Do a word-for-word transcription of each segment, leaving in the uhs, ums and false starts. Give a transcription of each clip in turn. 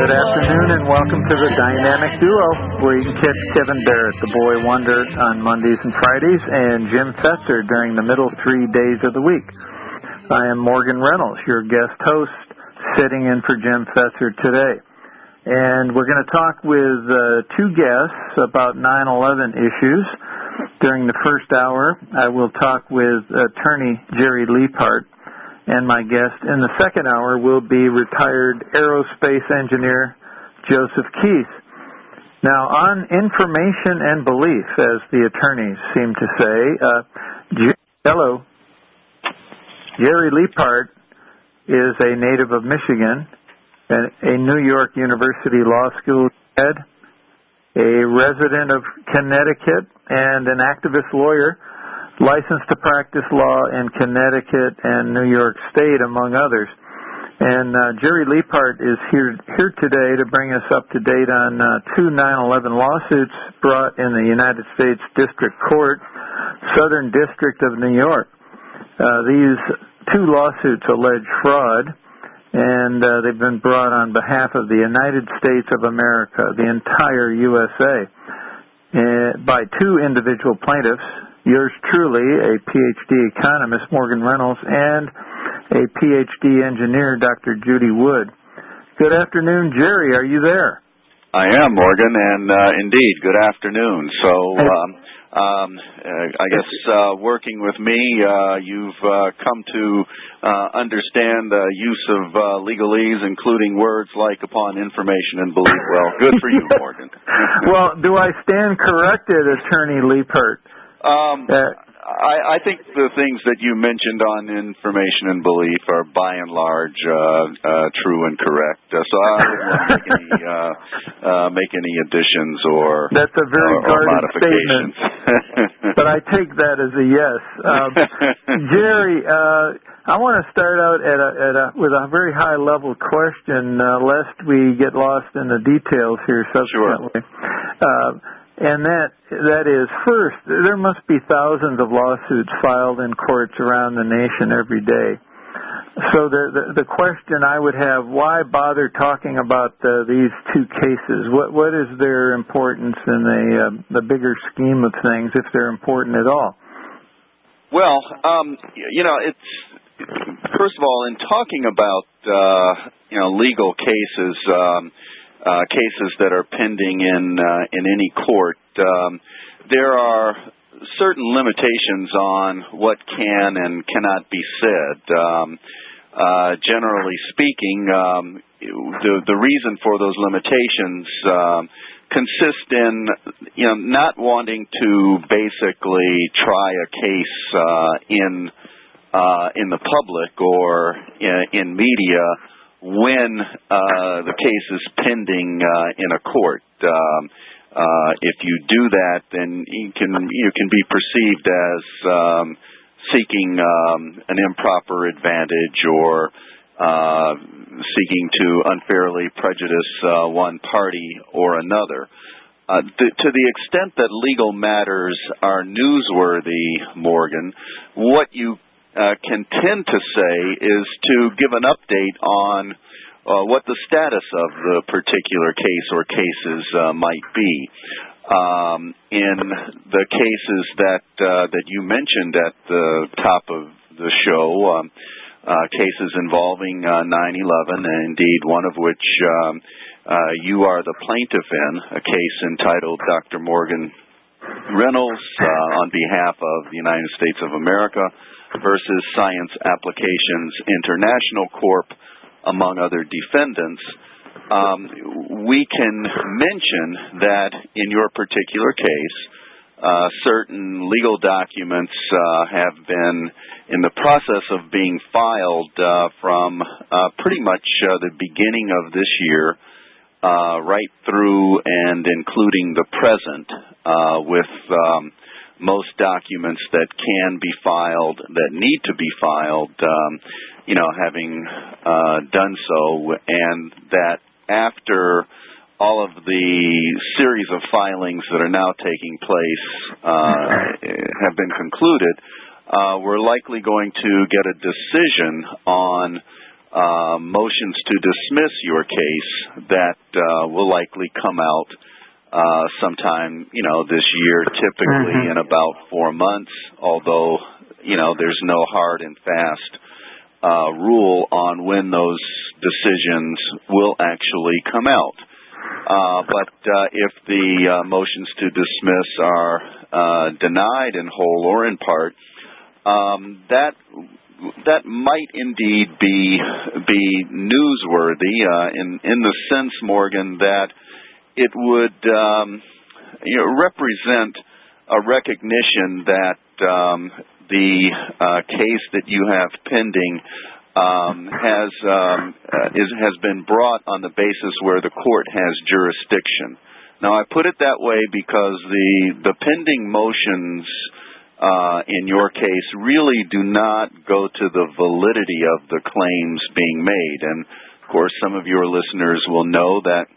Good afternoon and welcome to the Dynamic Duo, where you can catch Kevin Barrett, the boy wonder, on Mondays and Fridays, and Jim Fester during the middle three days of the week. I am Morgan Reynolds, your guest host, sitting in for Jim Fester today. And we're going to talk with uh, two guests about nine eleven issues. During the first hour, I will talk with attorney Jerry Leapart. And my guest in the second hour will be retired aerospace engineer Joseph Keith. Now, on information and belief, as the attorneys seem to say, uh, J- hello, Jerry Leapart is a native of Michigan, and a New York University Law School head, a resident of Connecticut, and an activist lawyer, licensed to practice law in Connecticut and New York State, among others. And uh, Jerry Leapart is here here today to bring us up to date on uh, two nine eleven lawsuits brought in the United States District Court, Southern District of New York. Uh, these two lawsuits allege fraud, and uh, they've been brought on behalf of the United States of America, the entire U S A, uh, by two individual plaintiffs, yours truly, a P H D economist, Morgan Reynolds, and a P H D engineer, Doctor Judy Wood. Good afternoon, Jerry. Are you there? I am, Morgan, and uh, indeed, good afternoon. So, um, um, uh, I guess uh, working with me, uh, you've uh, come to uh, understand the use of uh, legalese, including words like upon information and belief. Well, good for you, Morgan. Well, do I stand corrected, Attorney Leapart? Um, uh, I, I think the things that you mentioned on information and belief are by and large uh, uh, true and correct. Uh, so I wouldn't want to make any, uh, uh, make any additions or That's a very or, or guarded modifications. Statement, but I take that as a yes. Um, Jerry, uh, I want to start out at a, at a, with a very high-level question, uh, lest we get lost in the details here subsequently. Sure. Uh, And that that is, first, there must be thousands of lawsuits filed in courts around the nation every day. So the the, the question I would have, why bother talking about uh, these two cases? What what is their importance in the uh, the bigger scheme of things, if they're important at all? Well, um, you know, it's first of all, in talking about uh, you know legal cases. Um, Uh, cases that are pending in uh, in any court, um, there are certain limitations on what can and cannot be said. Um, uh, generally speaking, um, the the reason for those limitations um, consist in you know not wanting to basically try a case uh, in uh, in the public or in, in media when uh, the case is pending uh, in a court. Um, uh, if you do that, then you can you can be perceived as um, seeking um, an improper advantage or uh, seeking to unfairly prejudice uh, one party or another. Uh, th- to the extent that legal matters are newsworthy, Morgan, what you Uh, can tend to say is to give an update on uh, what the status of the particular case or cases uh, might be. Um, in the cases that uh, that you mentioned at the top of the show, um, uh, cases involving uh, nine eleven, and indeed one of which um, uh, you are the plaintiff in, a case entitled Doctor Morgan Reynolds uh, on behalf of the United States of America versus Science Applications International Corp, among other defendants. Um, we can mention that in your particular case, uh, certain legal documents uh, have been in the process of being filed uh, from uh, pretty much uh, the beginning of this year uh, right through and including the present uh, with um, most documents that can be filed, that need to be filed, um, you know, having uh, done so, and that after all of the series of filings that are now taking place uh, have been concluded, uh, we're likely going to get a decision on uh, motions to dismiss your case that uh, will likely come out uh, sometime, you know, this year, typically mm-hmm. in about four months, although, you know, there's no hard and fast uh, rule on when those decisions will actually come out. Uh, but uh, if the uh, motions to dismiss are uh, denied in whole or in part, um, that that might indeed be be newsworthy uh, in in the sense, Morgan, that it would um, you know, represent a recognition that um, the uh, case that you have pending Um, has um, uh, is, has been brought on the basis where the court has jurisdiction. Now, I put it that way because the the pending motions uh, in your case really do not go to the validity of the claims being made. And of course, some of your listeners will know that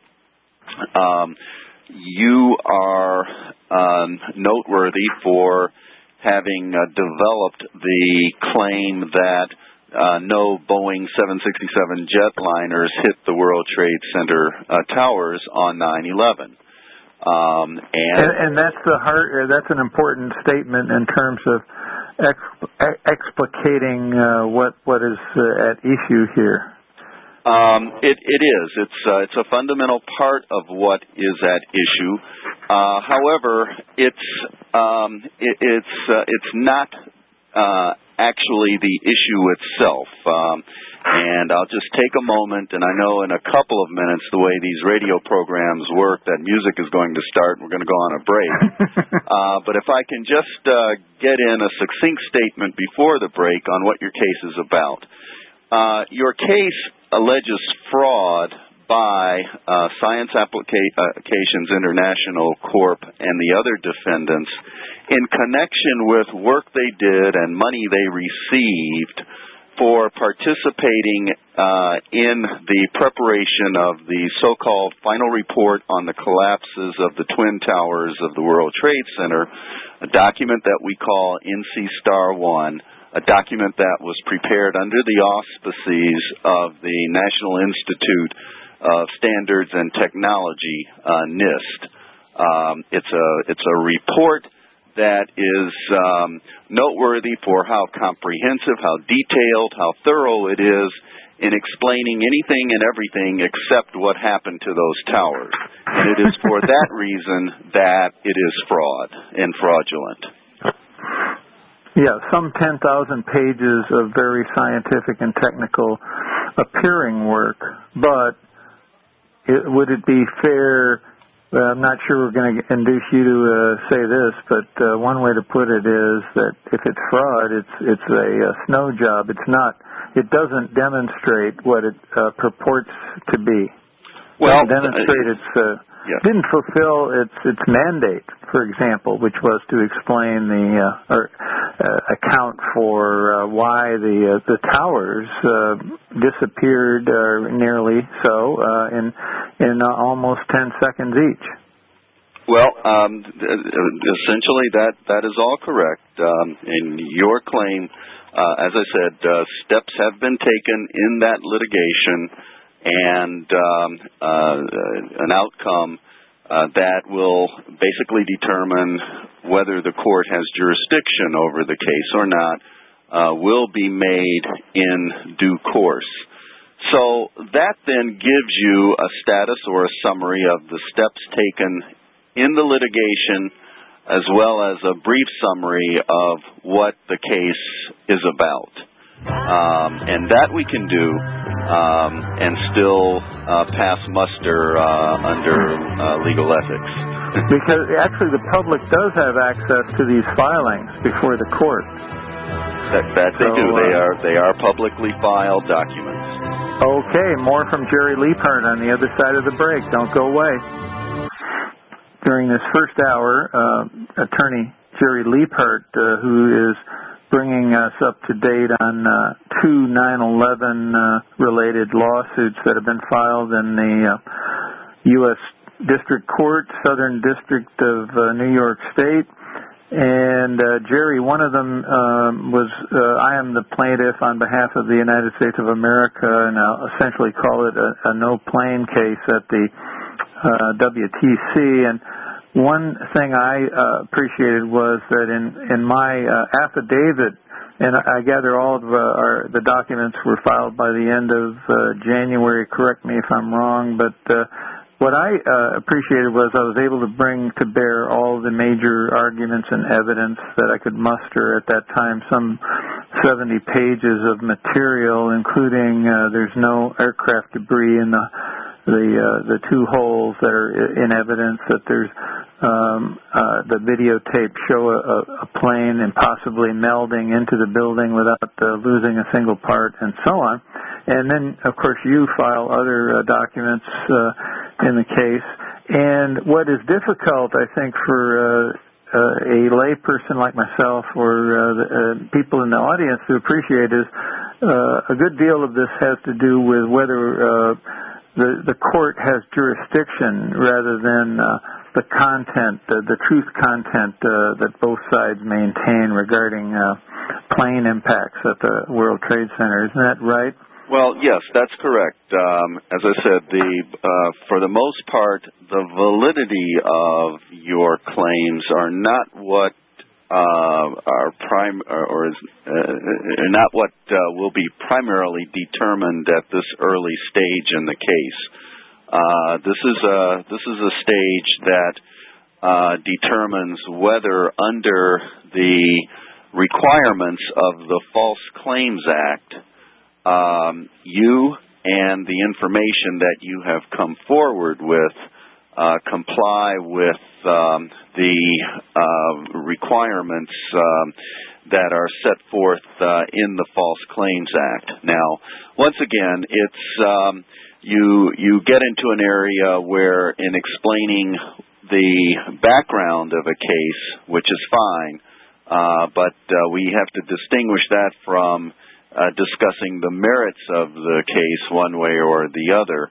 um, you are um, noteworthy for having uh, developed the claim that Uh, no Boeing seven sixty-seven jetliners hit the World Trade Center uh, towers on nine eleven. Um, and, and and that's the heart. That's an important statement in terms of exp- explicating uh, what what is uh, at issue here. Um, it it is. It's uh, it's a fundamental part of what is at issue. Uh, however, it's um, it, it's uh, it's not. Uh, actually the issue itself. Um, and I'll just take a moment, and I know in a couple of minutes, the way these radio programs work, that music is going to start, and we're going to go on a break. uh, but if I can just uh, get in a succinct statement before the break on what your case is about. Uh, your case alleges fraud by uh, Science Applications International Corp and the other defendants in connection with work they did and money they received for participating uh, in the preparation of the so-called final report on the collapses of the Twin Towers of the World Trade Center, a document that we call N C Star one, a document that was prepared under the auspices of the National Institute of Standards and Technology, uh, NIST. Um, it's a it's a report that is um, noteworthy for how comprehensive, how detailed, how thorough it is in explaining anything and everything except what happened to those towers. And it is for that reason that it is fraud and fraudulent. Yeah, some ten thousand pages of very scientific and technical appearing work, but it, would it be fair? Well, I'm not sure we're going to induce you to uh, say this, but uh, one way to put it is that if it's fraud, it's it's a, a snow job. It's not. It doesn't demonstrate what it uh, purports to be. Well, it doesn't demonstrate uh, its uh, yeah. didn't fulfill its its mandate, for example, which was to explain the uh, or uh, account for uh, why the uh, the towers uh, disappeared, or nearly so, uh, in in uh, almost ten seconds each. Well, um, essentially that that is all correct. Um, in your claim, uh, as I said, uh, steps have been taken in that litigation, and um, uh, an outcome uh, that will basically determine whether the court has jurisdiction over the case or not uh, will be made in due course. So that then gives you a status or a summary of the steps taken in the litigation, as well as a brief summary of what the case is about. Um, and that we can do um, and still uh, pass muster uh, under uh, legal ethics. Because actually the public does have access to these filings before the court. That, that they so, do. They uh, are they are publicly filed documents. Okay, more from Jerry Liebhardt on the other side of the break. Don't go away. During this first hour, uh, attorney Jerry Liebhardt, uh, who is bringing us up to date on uh, two nine eleven uh, related lawsuits that have been filed in the uh, U S District Court, Southern District of uh, New York State, And uh, Jerry, one of them um, was, uh, I am the plaintiff on behalf of the United States of America, and I'll essentially call it a, a no-plane case at the uh, W T C. And one thing I uh, appreciated was that in, in my uh, affidavit, and I gather all of uh, our, the documents were filed by the end of uh, January. Correct me if I'm wrong, but uh, what I uh, appreciated was I was able to bring to bear all the major arguments and evidence that I could muster at that time, some seventy pages of material, including uh, there's no aircraft debris in the the uh, the two holes that are in evidence, that there's um, uh, the videotape show a, a plane and possibly melding into the building without uh, losing a single part, and so on. And then, of course, you file other uh, documents uh, in the case. And what is difficult, I think, for uh, uh, a layperson like myself or uh, the, uh, people in the audience to appreciate is uh, a good deal of this has to do with whether uh, the, the court has jurisdiction rather than uh, the content, uh, the truth content uh, that both sides maintain regarding uh, plane impacts at the World Trade Center. Isn't that right? Well, yes, that's correct. Um, as I said, the uh, for the most part, the validity of your claims are not what uh, are prime or is uh, not what uh, will be primarily determined at this early stage in the case. Uh, this is a this is a stage that uh, determines whether, under the requirements of the False Claims Act, Um, you and the information that you have come forward with uh, comply with um, the uh, requirements um, that are set forth uh, in the False Claims Act. Now, once again, it's um, you you get into an area where, in explaining the background of a case, which is fine, uh, but uh, we have to distinguish that from Uh, discussing the merits of the case one way or the other,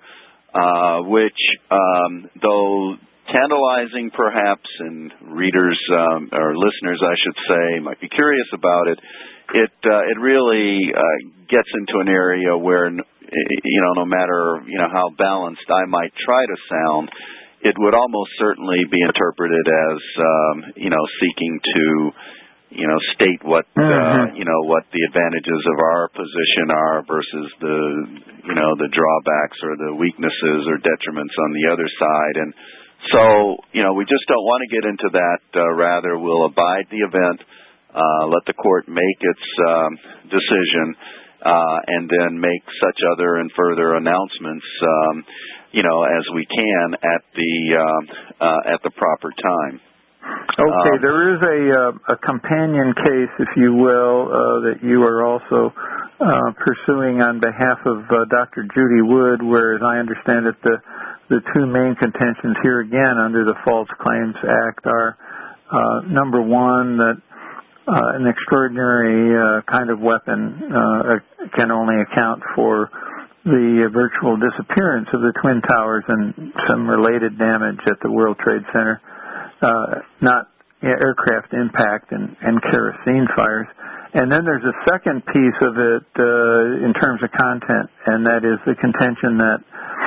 uh, which, um, though tantalizing perhaps, and readers um, or listeners, I should say, might be curious about it, it uh, it really uh, gets into an area where, you know, no matter you know how balanced I might try to sound, it would almost certainly be interpreted as um, you know seeking to you know, state what, mm-hmm. uh, you know, what the advantages of our position are versus the, you know, the drawbacks or the weaknesses or detriments on the other side. And so, you know, we just don't want to get into that. Uh, rather, we'll abide the event, uh, let the court make its um, decision, uh, and then make such other and further announcements, um, you know, as we can at the, uh, uh, at the proper time. Okay, um, there is a, uh, a companion case, if you will, uh, that you are also uh, pursuing on behalf of uh, Doctor Judy Wood, where, as I understand it, the, the two main contentions here again under the False Claims Act are, uh, number one, that uh, an extraordinary uh, kind of weapon uh, can only account for the virtual disappearance of the Twin Towers and some related damage at the World Trade Center. Uh, not you know, aircraft impact and, and kerosene fires. And then there's a second piece of it uh, in terms of content, and that is the contention that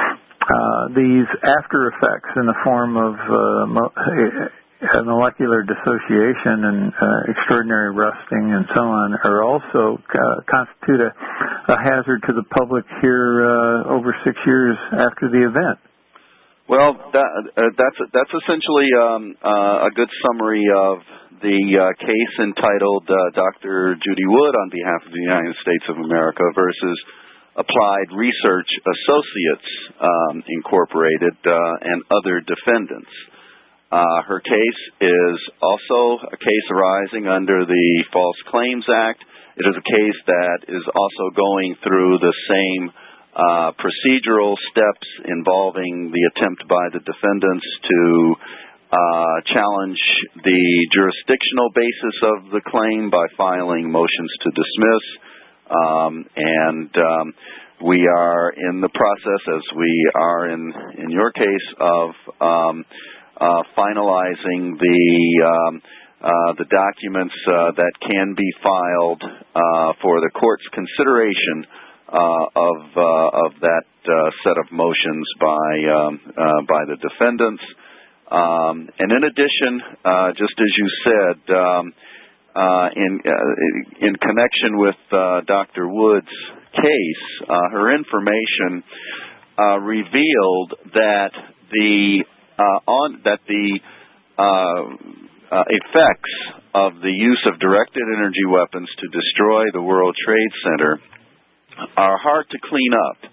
uh, these after effects in the form of uh, mo- uh, molecular dissociation and uh, extraordinary rusting and so on are also uh, constitute a, a hazard to the public here uh, over six years after the event. Well, that, uh, that's that's essentially um, uh, a good summary of the uh, case entitled uh, Doctor Judy Wood on behalf of the United States of America versus Applied Research Associates um, Incorporated uh, and other defendants. Uh, her case is also a case arising under the False Claims Act. It is a case that is also going through the same Uh, procedural steps involving the attempt by the defendants to uh, challenge the jurisdictional basis of the claim by filing motions to dismiss. Um, and um, we are in the process, as we are in, in your case, of um, uh, finalizing the um, uh, the documents uh, that can be filed uh, for the court's consideration uh, of uh, of that uh, set of motions by um, uh, by the defendants. Um, and in addition, uh, just as you said, um, uh, in uh, in connection with uh, Doctor Wood's case, uh, her information uh, revealed that the uh, on that the uh, uh, effects of the use of directed energy weapons to destroy the World Trade Center are hard to clean up.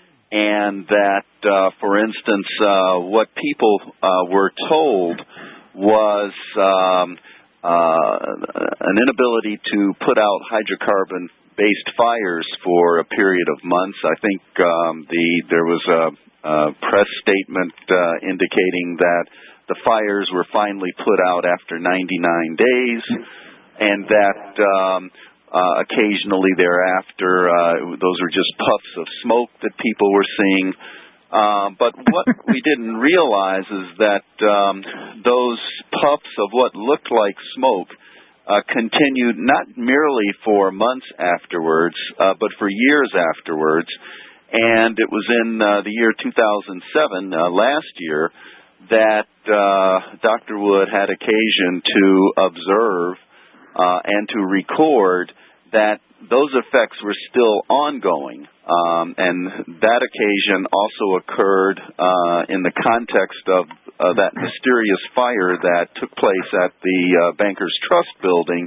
And that, uh, for instance, uh, what people uh, were told was um, uh, an inability to put out hydrocarbon-based fires for a period of months. I think um, the there was a, a press statement uh, indicating that the fires were finally put out after ninety-nine days, and that um, Uh, occasionally thereafter, uh, those were just puffs of smoke that people were seeing. Uh, but what we didn't realize is that um, those puffs of what looked like smoke uh, continued not merely for months afterwards, uh, but for years afterwards. And it was in uh, the year two thousand seven, uh, last year, that uh, Doctor Wood had occasion to observe uh, and to record that those effects were still ongoing. Um, and that occasion also occurred uh, in the context of uh, that mysterious fire that took place at the uh, Bankers Trust building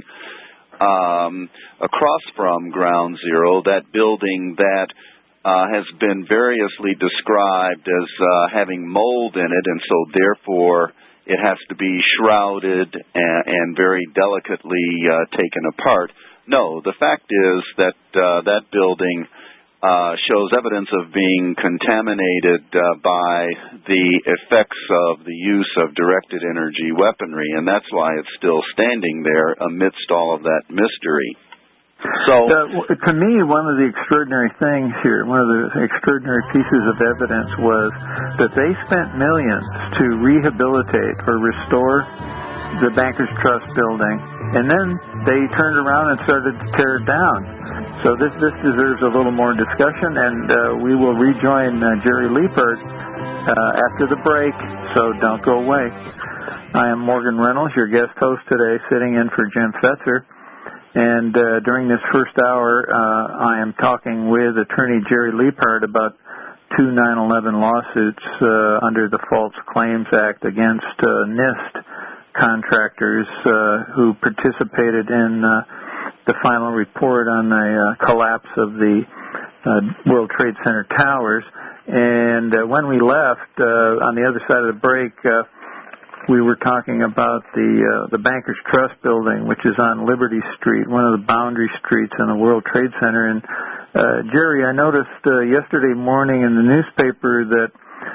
um, across from Ground Zero, that building that uh, has been variously described as uh, having mold in it, and so therefore it has to be shrouded and, and very delicately uh, taken apart. No, the fact is that uh, that building uh, shows evidence of being contaminated uh, by the effects of the use of directed energy weaponry, and that's why it's still standing there amidst all of that mystery. So, uh, to me, one of the extraordinary things here, one of the extraordinary pieces of evidence was that they spent millions to rehabilitate or restore the Bankers Trust building, and then they turned around and started to tear it down. So this this deserves a little more discussion, and uh, we will rejoin uh, Jerry Liepert uh, after the break, so don't go away. I am Morgan Reynolds, your guest host today, sitting in for Jim Fetzer. And uh, during this first hour, uh, I am talking with attorney Jerry Liepert about two nine eleven lawsuits uh, under the False Claims Act against uh, NIST contractors uh, who participated in uh, the final report on the uh, collapse of the uh, World Trade Center towers. And uh, when we left, uh, on the other side of the break, uh, we were talking about the uh, the Bankers Trust building, which is on Liberty Street, one of the boundary streets in the World Trade Center. And uh, Jerry, I noticed uh, yesterday morning in the newspaper that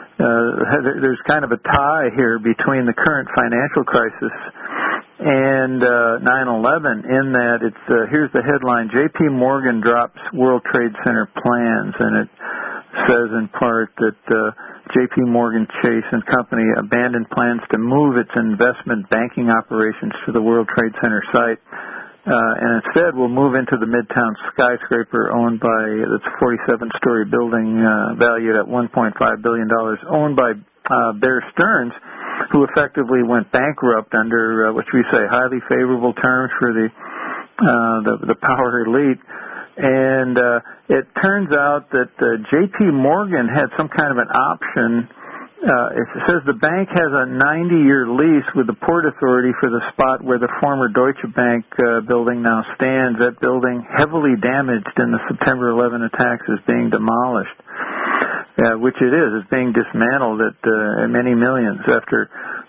uh, there's kind of a tie here between the current financial crisis and uh, nine eleven, in that it's uh, here's the headline: J P Morgan drops World Trade Center plans, and it says in part that uh, J P Morgan Chase and Company abandoned plans to move its investment banking operations to the World Trade Center site, uh, and instead will move into the Midtown skyscraper owned by its forty-seven story building uh, valued at one point five billion dollars, owned by uh, Bear Stearns, who effectively went bankrupt under uh, which we say highly favorable terms for the uh, the, the power elite. And uh, it turns out that uh, J P Morgan had some kind of an option. Uh, it says the bank has a ninety year lease with the Port Authority for the spot where the former Deutsche Bank uh, building now stands. That building, heavily damaged in the September eleventh attacks, is being demolished, uh, which it is. It's being dismantled at uh, many millions after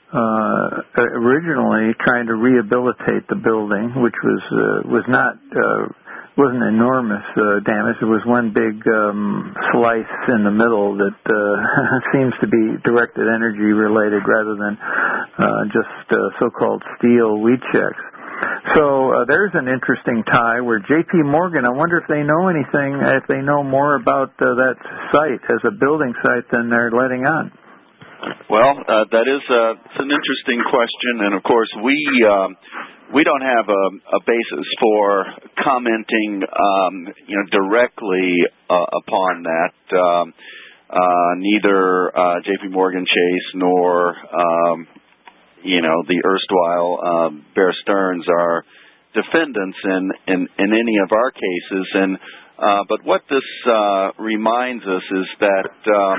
uh, originally trying to rehabilitate the building, which was uh, was not... Uh, wasn't enormous uh, damage. It was one big um, slice in the middle that uh, seems to be directed energy related rather than uh, just uh, so-called steel weed checks. So uh, there's an interesting tie where J P Morgan, I wonder if they know anything, if they know more about uh, that site as a building site than they're letting on. Well, uh, that is uh, it's an interesting question, and of course we um, we don't have a, a basis for commenting, um, you know, directly uh, upon that. Um, uh, neither uh, J P Morgan Chase nor, um, you know, the erstwhile uh, Bear Stearns are defendants in, in, in any of our cases. And uh, but what this uh, reminds us is that um,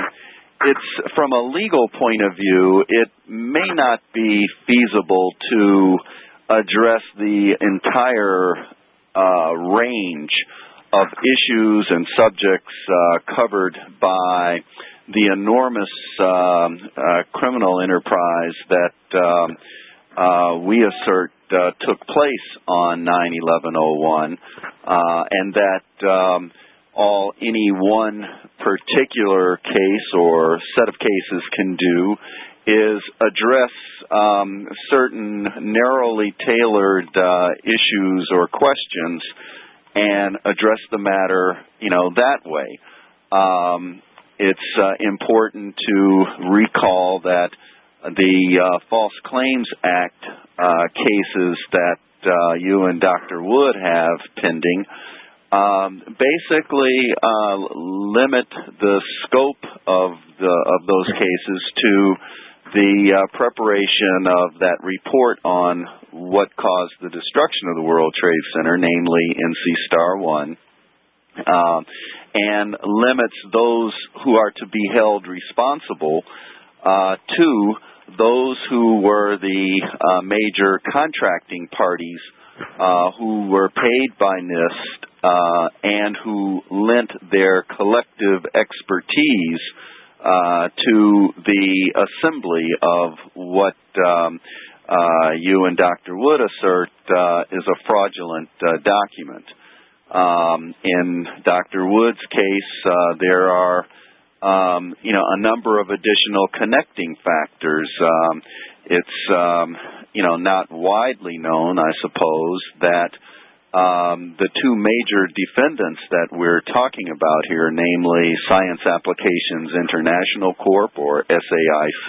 it's from a legal point of view, it may not be feasible to address the entire uh, range of issues and subjects uh, covered by the enormous um, uh, criminal enterprise that um, uh, we assert uh, took place on nine eleven oh one, uh, and that um, all any one particular case or set of cases can do is address um, certain narrowly tailored uh, issues or questions and address the matter, you know, that way. Um, it's uh, important to recall that the uh, False Claims Act uh, cases that uh, you and Doctor Wood have pending Um, basically uh, limit the scope of the of those cases to the uh, preparation of that report on what caused the destruction of the World Trade Center, namely N C Star one, uh, and limits those who are to be held responsible uh, to those who were the uh, major contracting parties uh, who were paid by NIST Uh, and who lent their collective expertise uh, to the assembly of what um, uh, you and Doctor Wood assert uh, is a fraudulent uh, document. Um, in Doctor Wood's case, uh, there are um, you know a number of additional connecting factors. Um, it's um, you know not widely known, I suppose, that Um, the two major defendants that we're talking about here, namely Science Applications International Corp, or S A I C,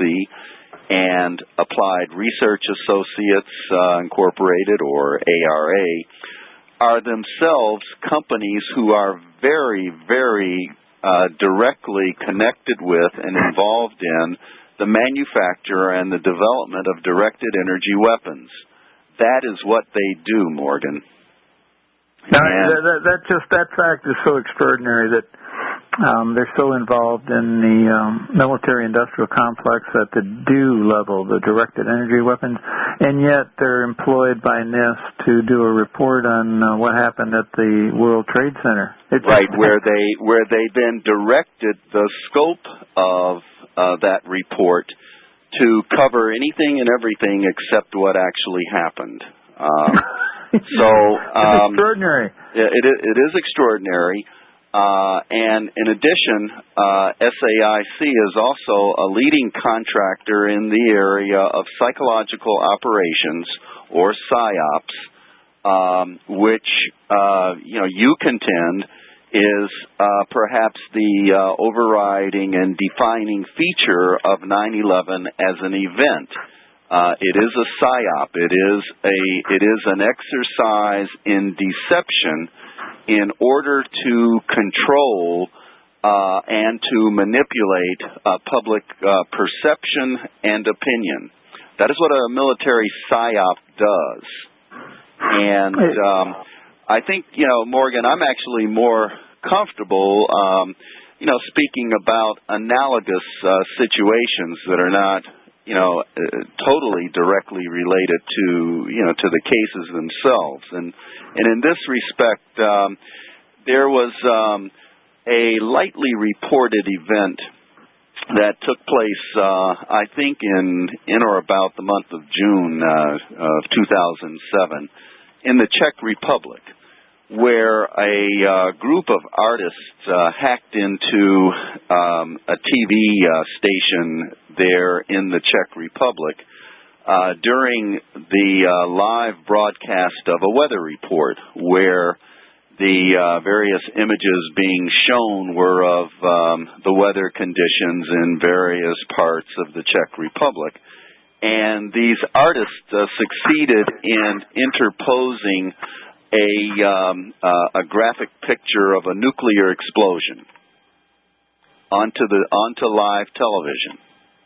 and Applied Research Associates uh, Incorporated, or A R A, are themselves companies who are very, very uh, directly connected with and involved in the manufacture and the development of directed energy weapons. That is what they do, Morgan. Now, that, that, that just that fact is so extraordinary that um, they're so involved in the um, military-industrial complex at the D O level, the directed energy weapons, and yet they're employed by NIST to do a report on uh, what happened at the World Trade Center. It's right, where they where they then directed the scope of uh, that report to cover anything and everything except what actually happened. Um, So, um, it's extraordinary. It, it, it is extraordinary. Uh, and in addition, uh, S A I C is also a leading contractor in the area of psychological operations, or PSYOPs, um, which, uh, you know, you contend is uh, perhaps the uh, overriding and defining feature of nine eleven as an event. Uh, it is a PSYOP. It is a it is an exercise in deception in order to control uh, and to manipulate uh, public uh, perception and opinion. That is what a military PSYOP does. And um, I think, you know, Morgan, I'm actually more comfortable, um, you know, speaking about analogous uh, situations that are not, you know, uh, totally directly related to, you know, to the cases themselves. And and in this respect, um, there was um, a lightly reported event that took place, uh, I think, in in or about the month of June uh, of two thousand seven in the Czech Republic, where a uh, group of artists uh, hacked into um, a T V uh, station there in the Czech Republic uh, during the uh, live broadcast of a weather report, where the uh, various images being shown were of um, the weather conditions in various parts of the Czech Republic. and these artists uh, succeeded in interposing a um, uh, a graphic picture of a nuclear explosion onto the onto live television,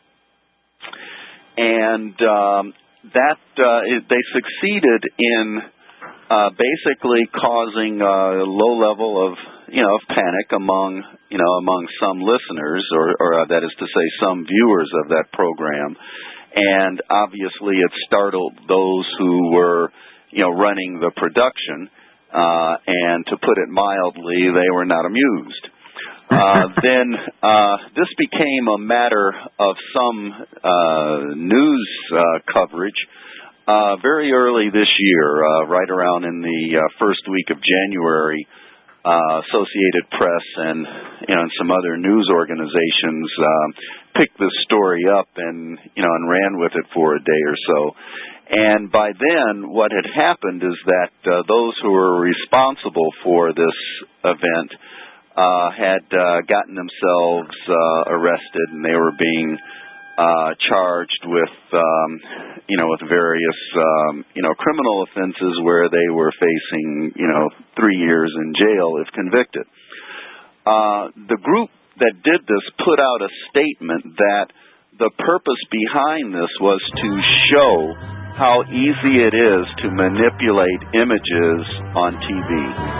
and um, that uh, it, they succeeded in uh, basically causing a low level of you know of panic among you know among some listeners, or, or uh, that is to say, some viewers of that program, and obviously it startled those who were you know running the production, uh, and to put it mildly, they were not amused. Uh, then uh, this became a matter of some uh, news uh, coverage uh, very early this year, uh, right around in the uh, first week of January. Uh, Associated Press and you know and some other news organizations um, picked this story up and you know and ran with it for a day or so. And by then, what had happened is that uh, those who were responsible for this event Uh, had uh, gotten themselves uh, arrested, and they were being uh, charged with, um, you know, with various, um, you know, criminal offenses where they were facing, you know, three years in jail if convicted. Uh, the group that did this put out a statement that the purpose behind this was to show how easy it is to manipulate images on T V.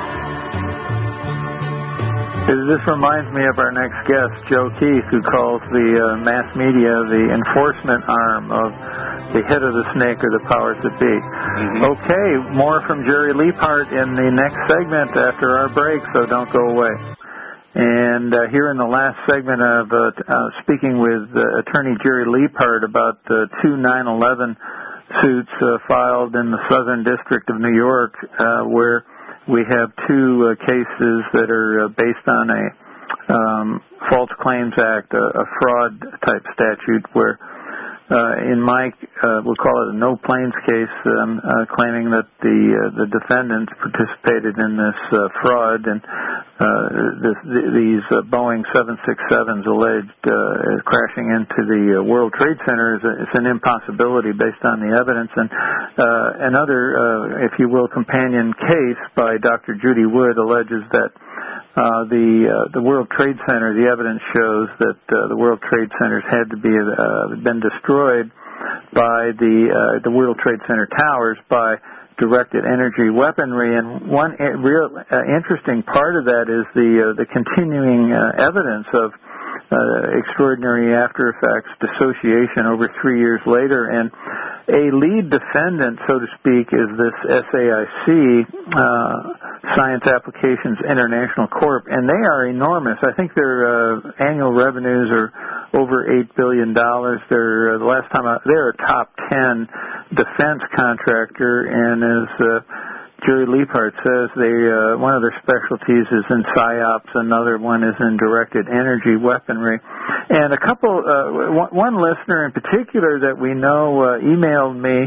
This reminds me of our next guest, Joe Keith, who calls the uh, mass media the enforcement arm of the head of the snake or the powers that be. Mm-hmm. Okay, more from Jerry Leaphart in the next segment after our break, so don't go away. And uh, here in the last segment of uh, uh, speaking with uh, attorney Jerry Leaphart about uh, two nine eleven suits uh, filed in the Southern District of New York, uh, where we have two uh, cases that are uh, based on a um, False Claims Act, a, a fraud-type statute, where uh, in my, uh, we'll call it a no-claims case, um, uh, claiming that the uh, the defendants participated in this uh, fraud, and uh, this, th- these uh, Boeing seven sixty-sevens alleged uh, crashing into the uh, World Trade Center is a, it's an impossibility based on the evidence. And uh, another, uh, if you will, companion case by Doctor Judy Wood alleges that Uh, the uh, the World Trade Center, the evidence shows that uh, the World Trade Centers had to be uh, been destroyed by the uh, the World Trade Center towers by directed energy weaponry. And one uh, real uh, interesting part of that is the uh, the continuing uh, evidence of uh, extraordinary after effects dissociation over three years later. And a lead defendant, so to speak, is this S A I C, uh, Science Applications International Corp, and they are enormous. I think their uh, annual revenues are over eight billion dollars. They're uh, the last time I, they're a top ten defense contractor, and as uh, Jerry Leaphart says, they uh, one of their specialties is in PSYOPs, another one is in directed energy weaponry. And a couple, uh, one, one listener in particular that we know uh, emailed me,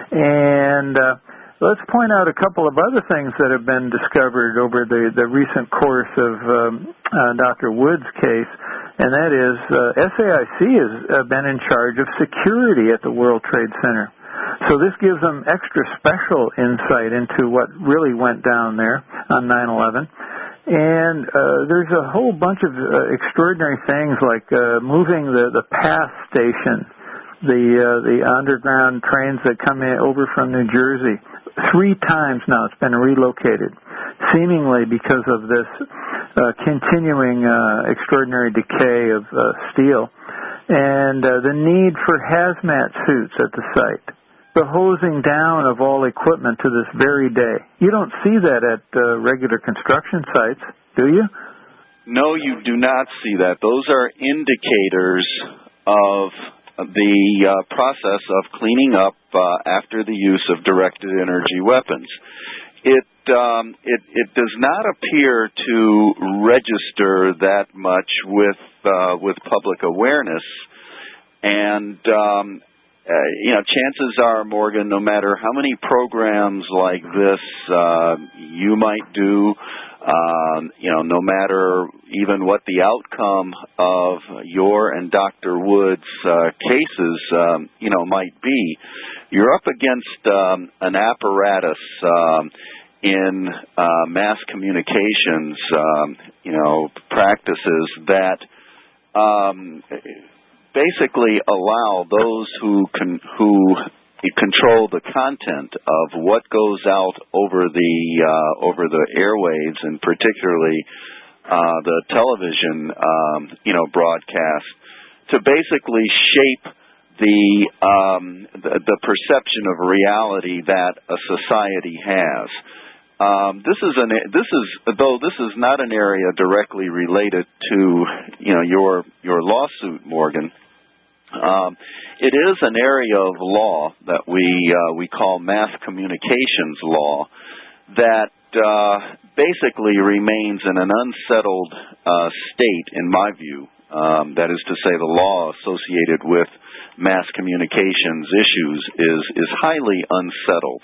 and uh, let's point out a couple of other things that have been discovered over the, the recent course of um, uh, Doctor Wood's case, and that is uh, S A I C has uh, been in charge of security at the World Trade Center. So this gives them extra special insight into what really went down there on nine eleven. And uh, there's a whole bunch of uh, extraordinary things like uh, moving the, the PATH station, the uh, the underground trains that come in over from New Jersey. Three times now it's been relocated, seemingly because of this uh, continuing uh, extraordinary decay of uh, steel. And uh, the need for hazmat suits at the site. The hosing down of all equipment to this very day. You don't see that at uh, regular construction sites, do you? No, you do not see that. Those are indicators of the uh, process of cleaning up uh, after the use of directed energy weapons. It, um, it it does not appear to register that much with uh, with public awareness, and um, uh, you know, chances are, Morgan, no matter how many programs like this uh, you might do, um, you know, no matter even what the outcome of your and Doctor Wood's uh, cases, um, you know, might be, you're up against um, an apparatus um, in uh, mass communications, um, you know, practices that um, basically allow those who can, who control the content of what goes out over the uh, over the airwaves, and particularly uh, the television, um, you know, broadcast, to basically shape the, um, the the perception of reality that a society has. Um, this is an this is though this is not an area directly related to, you know, your your lawsuit, Morgan. Um, it is an area of law that we uh, we call mass communications law that uh, basically remains in an unsettled uh, state, in my view. Um, that is to say, the law associated with mass communications issues is is highly unsettled.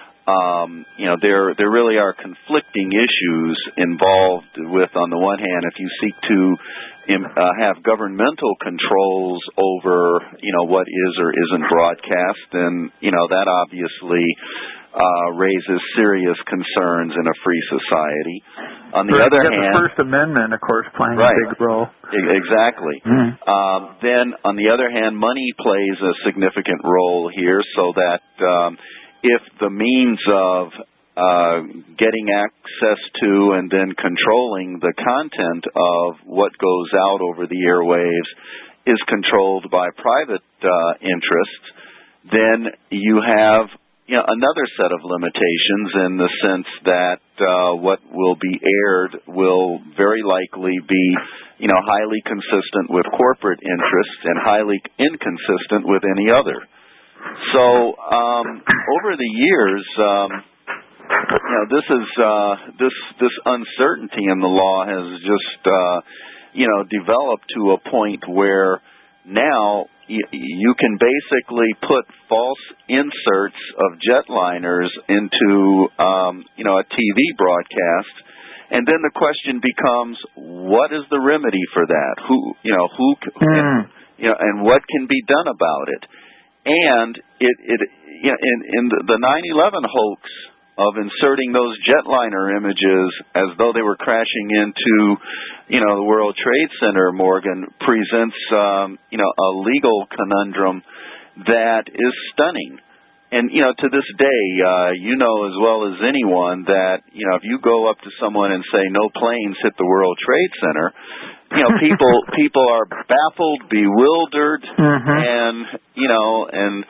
Um, you know, there there really are conflicting issues involved with, on the one hand, if you seek to im, uh, have governmental controls over, you know, what is or isn't broadcast, then, you know, that obviously uh, raises serious concerns in a free society. On the right, other you hand, the First Amendment, of course, playing right, a big role. Exactly. Mm. Um, then, on the other hand, money plays a significant role here, so that um, if the means of uh, getting access to and then controlling the content of what goes out over the airwaves is controlled by private uh, interests, then you have, you know, another set of limitations, in the sense that uh, what will be aired will very likely be, you know, highly consistent with corporate interests and highly inconsistent with any other. So um, over the years, um, you know, this is uh, this this uncertainty in the law has just uh, you know developed to a point where now y- you can basically put false inserts of jetliners into um, you know a T V broadcast, and then the question becomes, what is the remedy for that? Who you know who mm. and, you know and what can be done about it? And it, it you know, in, in the nine eleven hoax of inserting those jetliner images as though they were crashing into, you know, the World Trade Center, Morgan, presents, um, you know, a legal conundrum that is stunning. And, you know, to this day, uh, you know as well as anyone that, you know, if you go up to someone and say, no planes hit the World Trade Center, you know, people people are baffled, bewildered, mm-hmm. and, you know, and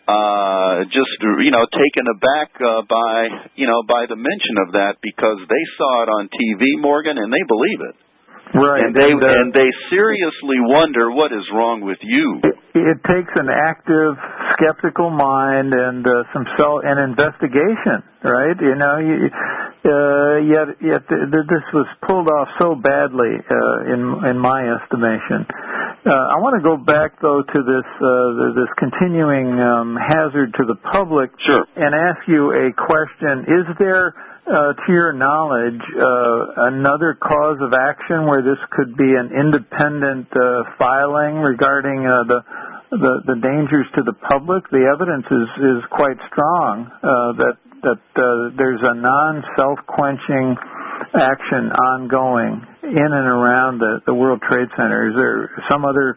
uh, just, you know, taken aback uh, by, you know, by the mention of that, because they saw it on T V, Morgan, and they believe it. Right. And they and, uh, and they seriously wonder what is wrong with you. It, it takes an active, skeptical mind and uh, some self and investigation, right? You know, you, uh, yet yet th- th- this was pulled off so badly, uh, in in my estimation. Uh, I want to go back though to this uh, this continuing um, hazard to the public, sure, and ask you a question: is there, Uh, to your knowledge, uh, another cause of action where this could be an independent uh, filing regarding uh, the, the the dangers to the public? The evidence is, is quite strong uh, that that uh, there's a non-self-quenching action ongoing in and around the, the World Trade Center. Is there some other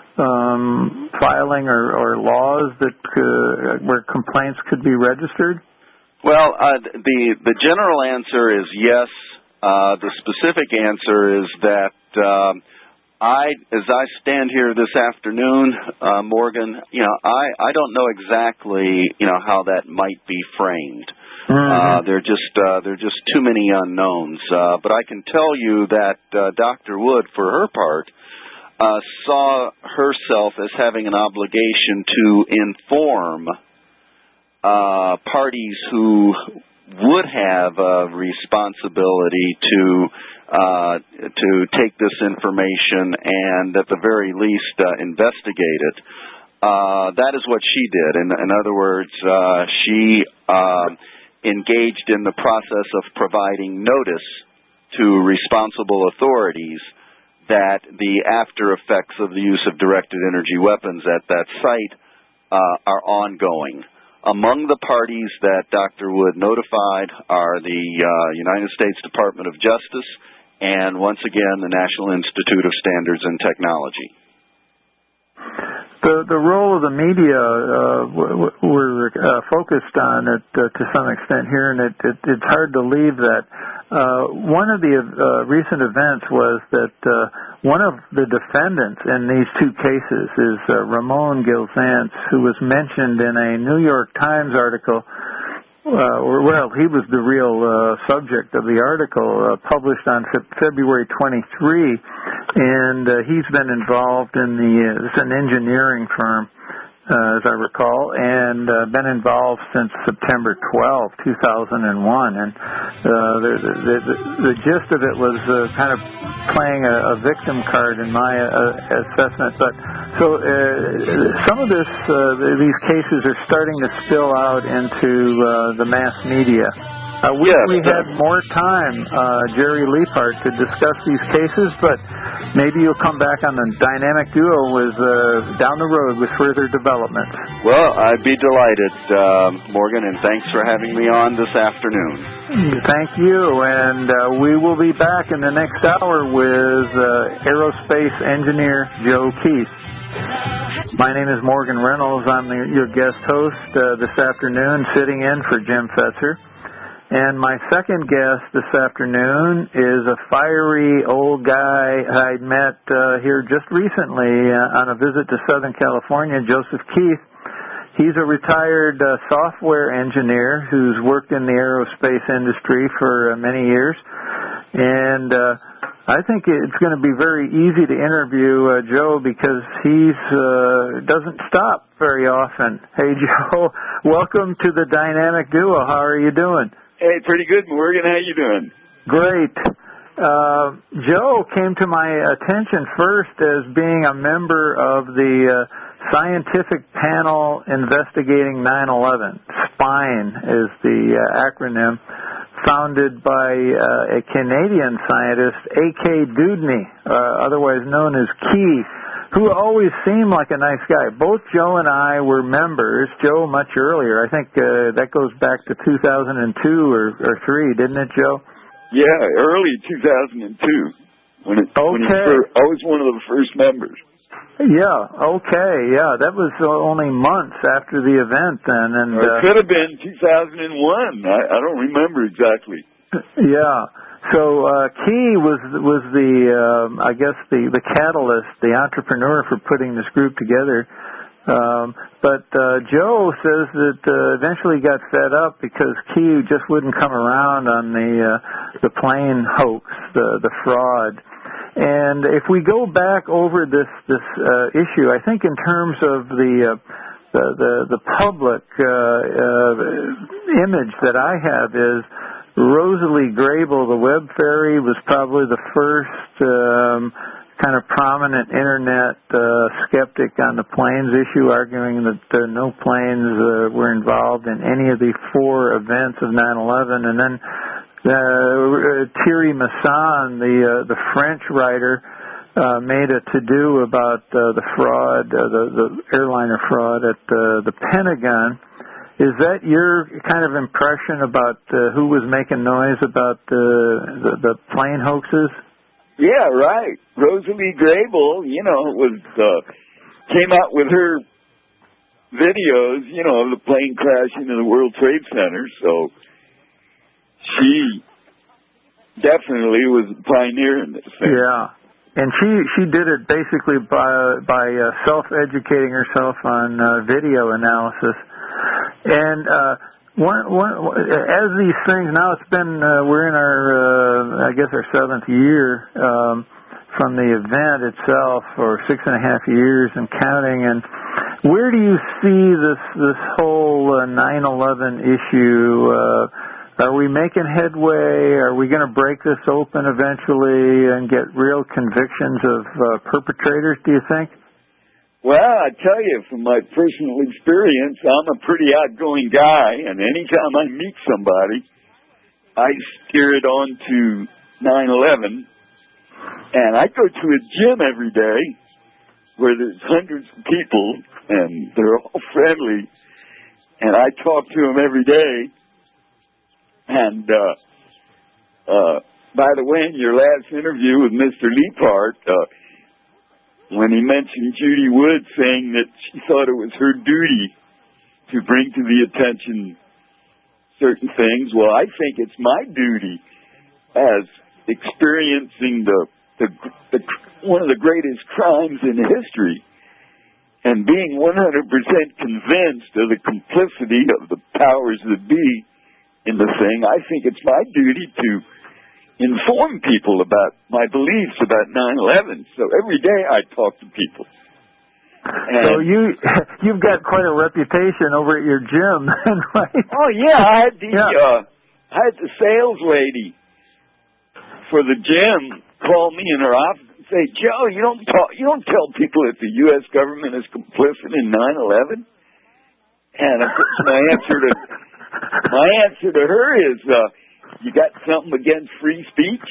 um, filing or, or laws that uh, where complaints could be registered? Well, uh, the the general answer is yes. Uh, the specific answer is that um, I, as I stand here this afternoon, uh, Morgan, you know, I, I don't know exactly, you know, how that might be framed. Mm-hmm. Uh, there are just uh, there are just too many unknowns. Uh, but I can tell you that uh, Doctor Wood, for her part, uh, saw herself as having an obligation to inform Uh, parties who would have a responsibility to uh, to take this information and, at the very least, uh, investigate it. uh, that is what she did. In, in other words, uh, she uh, engaged in the process of providing notice to responsible authorities that the after effects of the use of directed energy weapons at that site uh, are ongoing. Among the parties that Doctor Wood notified are the uh, United States Department of Justice and, once again, the National Institute of Standards and Technology. The the role of the media uh, we're uh, focused on it uh, to some extent here, and it, it, it's hard to leave that. Uh, one of the uh, recent events was that uh, one of the defendants in these two cases is uh, Ramon Gilzance, who was mentioned in a New York Times article. Uh, or, well, he was the real uh, subject of the article, uh, published on February twenty-third, and uh, he's been involved in the, uh, it's an engineering firm, uh, as I recall, and uh, been involved since September twelfth, two thousand one. And uh, the, the, the, the gist of it was uh, kind of playing a, a victim card in my uh, assessment. But so uh, some of this, uh, these cases are starting to spill out into uh, the mass media. I wish yeah, we had more time, uh, Jerry Leapart, to discuss these cases, but maybe you'll come back on the Dynamic Duo with uh, down the road with further developments. Well, I'd be delighted, uh, Morgan, and thanks for having me on this afternoon. Thank you, and uh, we will be back in the next hour with uh, aerospace engineer Joe Keith. My name is Morgan Reynolds. I'm the, your guest host uh, this afternoon, sitting in for Jim Fetzer. And my second guest this afternoon is a fiery old guy I'd met uh, here just recently uh, on a visit to Southern California, Joseph Keith. He's a retired uh, software engineer who's worked in the aerospace industry for uh, many years. And uh, I think it's going to be very easy to interview uh, Joe because he's uh, doesn't stop very often. Hey, Joe, welcome to the Dynamic Duo. How are you doing? Hey, pretty good, Morgan. How you doing? Great. Uh, Joe came to my attention first as being a member of the uh, Scientific Panel Investigating nine eleven. SPINE is the uh, acronym, founded by uh, a Canadian scientist, A K Dewdney, uh, otherwise known as Key, who always seemed like a nice guy. Both Joe and I were members. Joe much earlier. I think uh, that goes back to two thousand two or, or three, didn't it, Joe? Yeah, early two thousand two. When it, okay. When it first, I was one of the first members. Yeah, okay, yeah. That was uh, only months after the event then. And or it uh, could have been two thousand one. I, I don't remember exactly. Yeah. So uh, Key was was the uh, I guess the, the catalyst, the entrepreneur for putting this group together. Um, but uh, Joe says that uh, eventually got fed up because Key just wouldn't come around on the uh, the plane hoax, the the fraud. And if we go back over this this uh, issue, I think in terms of the uh, the, the the public uh, uh, image that I have is Rosalie Grable, the Web Fairy, was probably the first um, kind of prominent internet uh, skeptic on the planes issue, arguing that uh, no planes uh, were involved in any of the four events of nine eleven. And then uh, Thierry Masson, the uh, the French writer, uh, made a to-do about uh, the fraud, uh, the, the airliner fraud at uh, the Pentagon. Is that your kind of impression about uh, who was making noise about uh, the, the plane hoaxes? Yeah, right. Rosalie Grable, you know, was uh, came out with her videos, you know, of the plane crashing in the World Trade Center. So she definitely was a pioneer in this thing. Yeah. And she she did it basically by by uh, self-educating herself on uh, video analysis. And uh, one, one, as these things, now it's been, uh, we're in our, uh, I guess our seventh year um, from the event itself, or six and a half years and counting. And where do you see this this whole uh, nine eleven issue? Uh, are we making headway? Are we going to break this open eventually and get real convictions of uh, perpetrators, do you think? Well, I tell you, from my personal experience, I'm a pretty outgoing guy, and anytime I meet somebody, I steer it on to nine eleven, and I go to a gym every day where there's hundreds of people, and they're all friendly, and I talk to them every day. And uh, uh, by the way, in your last interview with Mister Liebhardt, uh, when he mentioned Judy Wood saying that she thought it was her duty to bring to the attention certain things, well, I think it's my duty as experiencing the, the, the one of the greatest crimes in history and being one hundred percent convinced of the complicity of the powers that be in the thing. I think it's my duty to inform people about my beliefs about nine eleven. So every day I talk to people. And so you, you've got quite a reputation over at your gym, right? Oh yeah, I had the yeah. uh, I had the sales lady for the gym call me in her office and say, "Joe, you don't talk, you don't tell people that the U S government is complicit in nine eleven." And of course, my answer to my answer to her is, uh, "You got something against free speech?"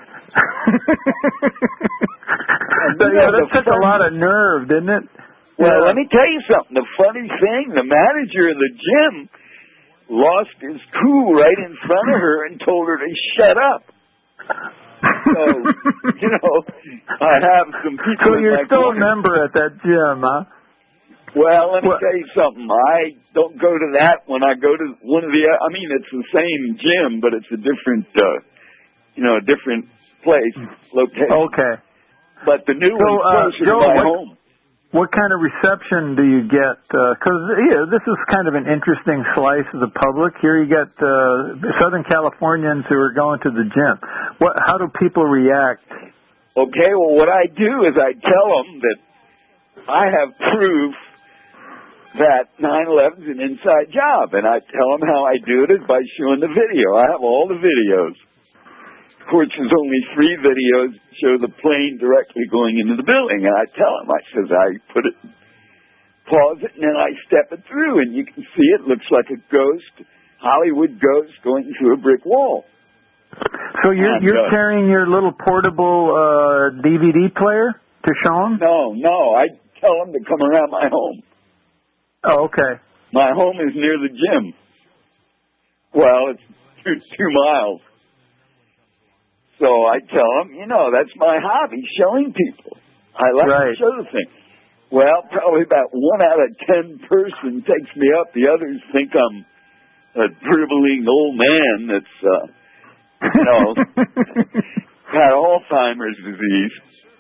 And, you know, that took a lot of nerve, didn't it? Well, yeah. let me tell you something. The funny thing, the manager of the gym lost his cool right in front of her and told her to shut up. So, you know, I have some people So in you're my still corner. a member at that gym, huh? Well, let me What? tell you something. I don't go to that when I go to one of the, I mean, it's the same gym, but it's a different, uh, you know, a different place, location. Okay. But the new So, one's uh, closer Joe, to my what, home. What kind of reception do you get? Because uh, yeah, this is kind of an interesting slice of the public. Here you get uh, Southern Californians who are going to the gym. What? How do people react? Okay, well, what I do is I tell them that I have proof that nine eleven is an inside job, and I tell them how I do it is by showing the video. I have all the videos. Of course, there's only three videos that show the plane directly going into the building, and I tell them, I says, I put it, pause it, and then I step it through, and you can see it looks like a ghost, Hollywood ghost going through a brick wall. So you're, And, you're uh, carrying your little portable uh, D V D player to show them? No, no, I tell them to come around my home. Oh, okay. My home is near the gym. Well, it's two, two miles. So I tell them, you know, that's my hobby, showing people. I like right. to show the thing. Well, probably about one out of ten person takes me up. The others think I'm a dribbling old man that's, uh, you know, got Alzheimer's disease.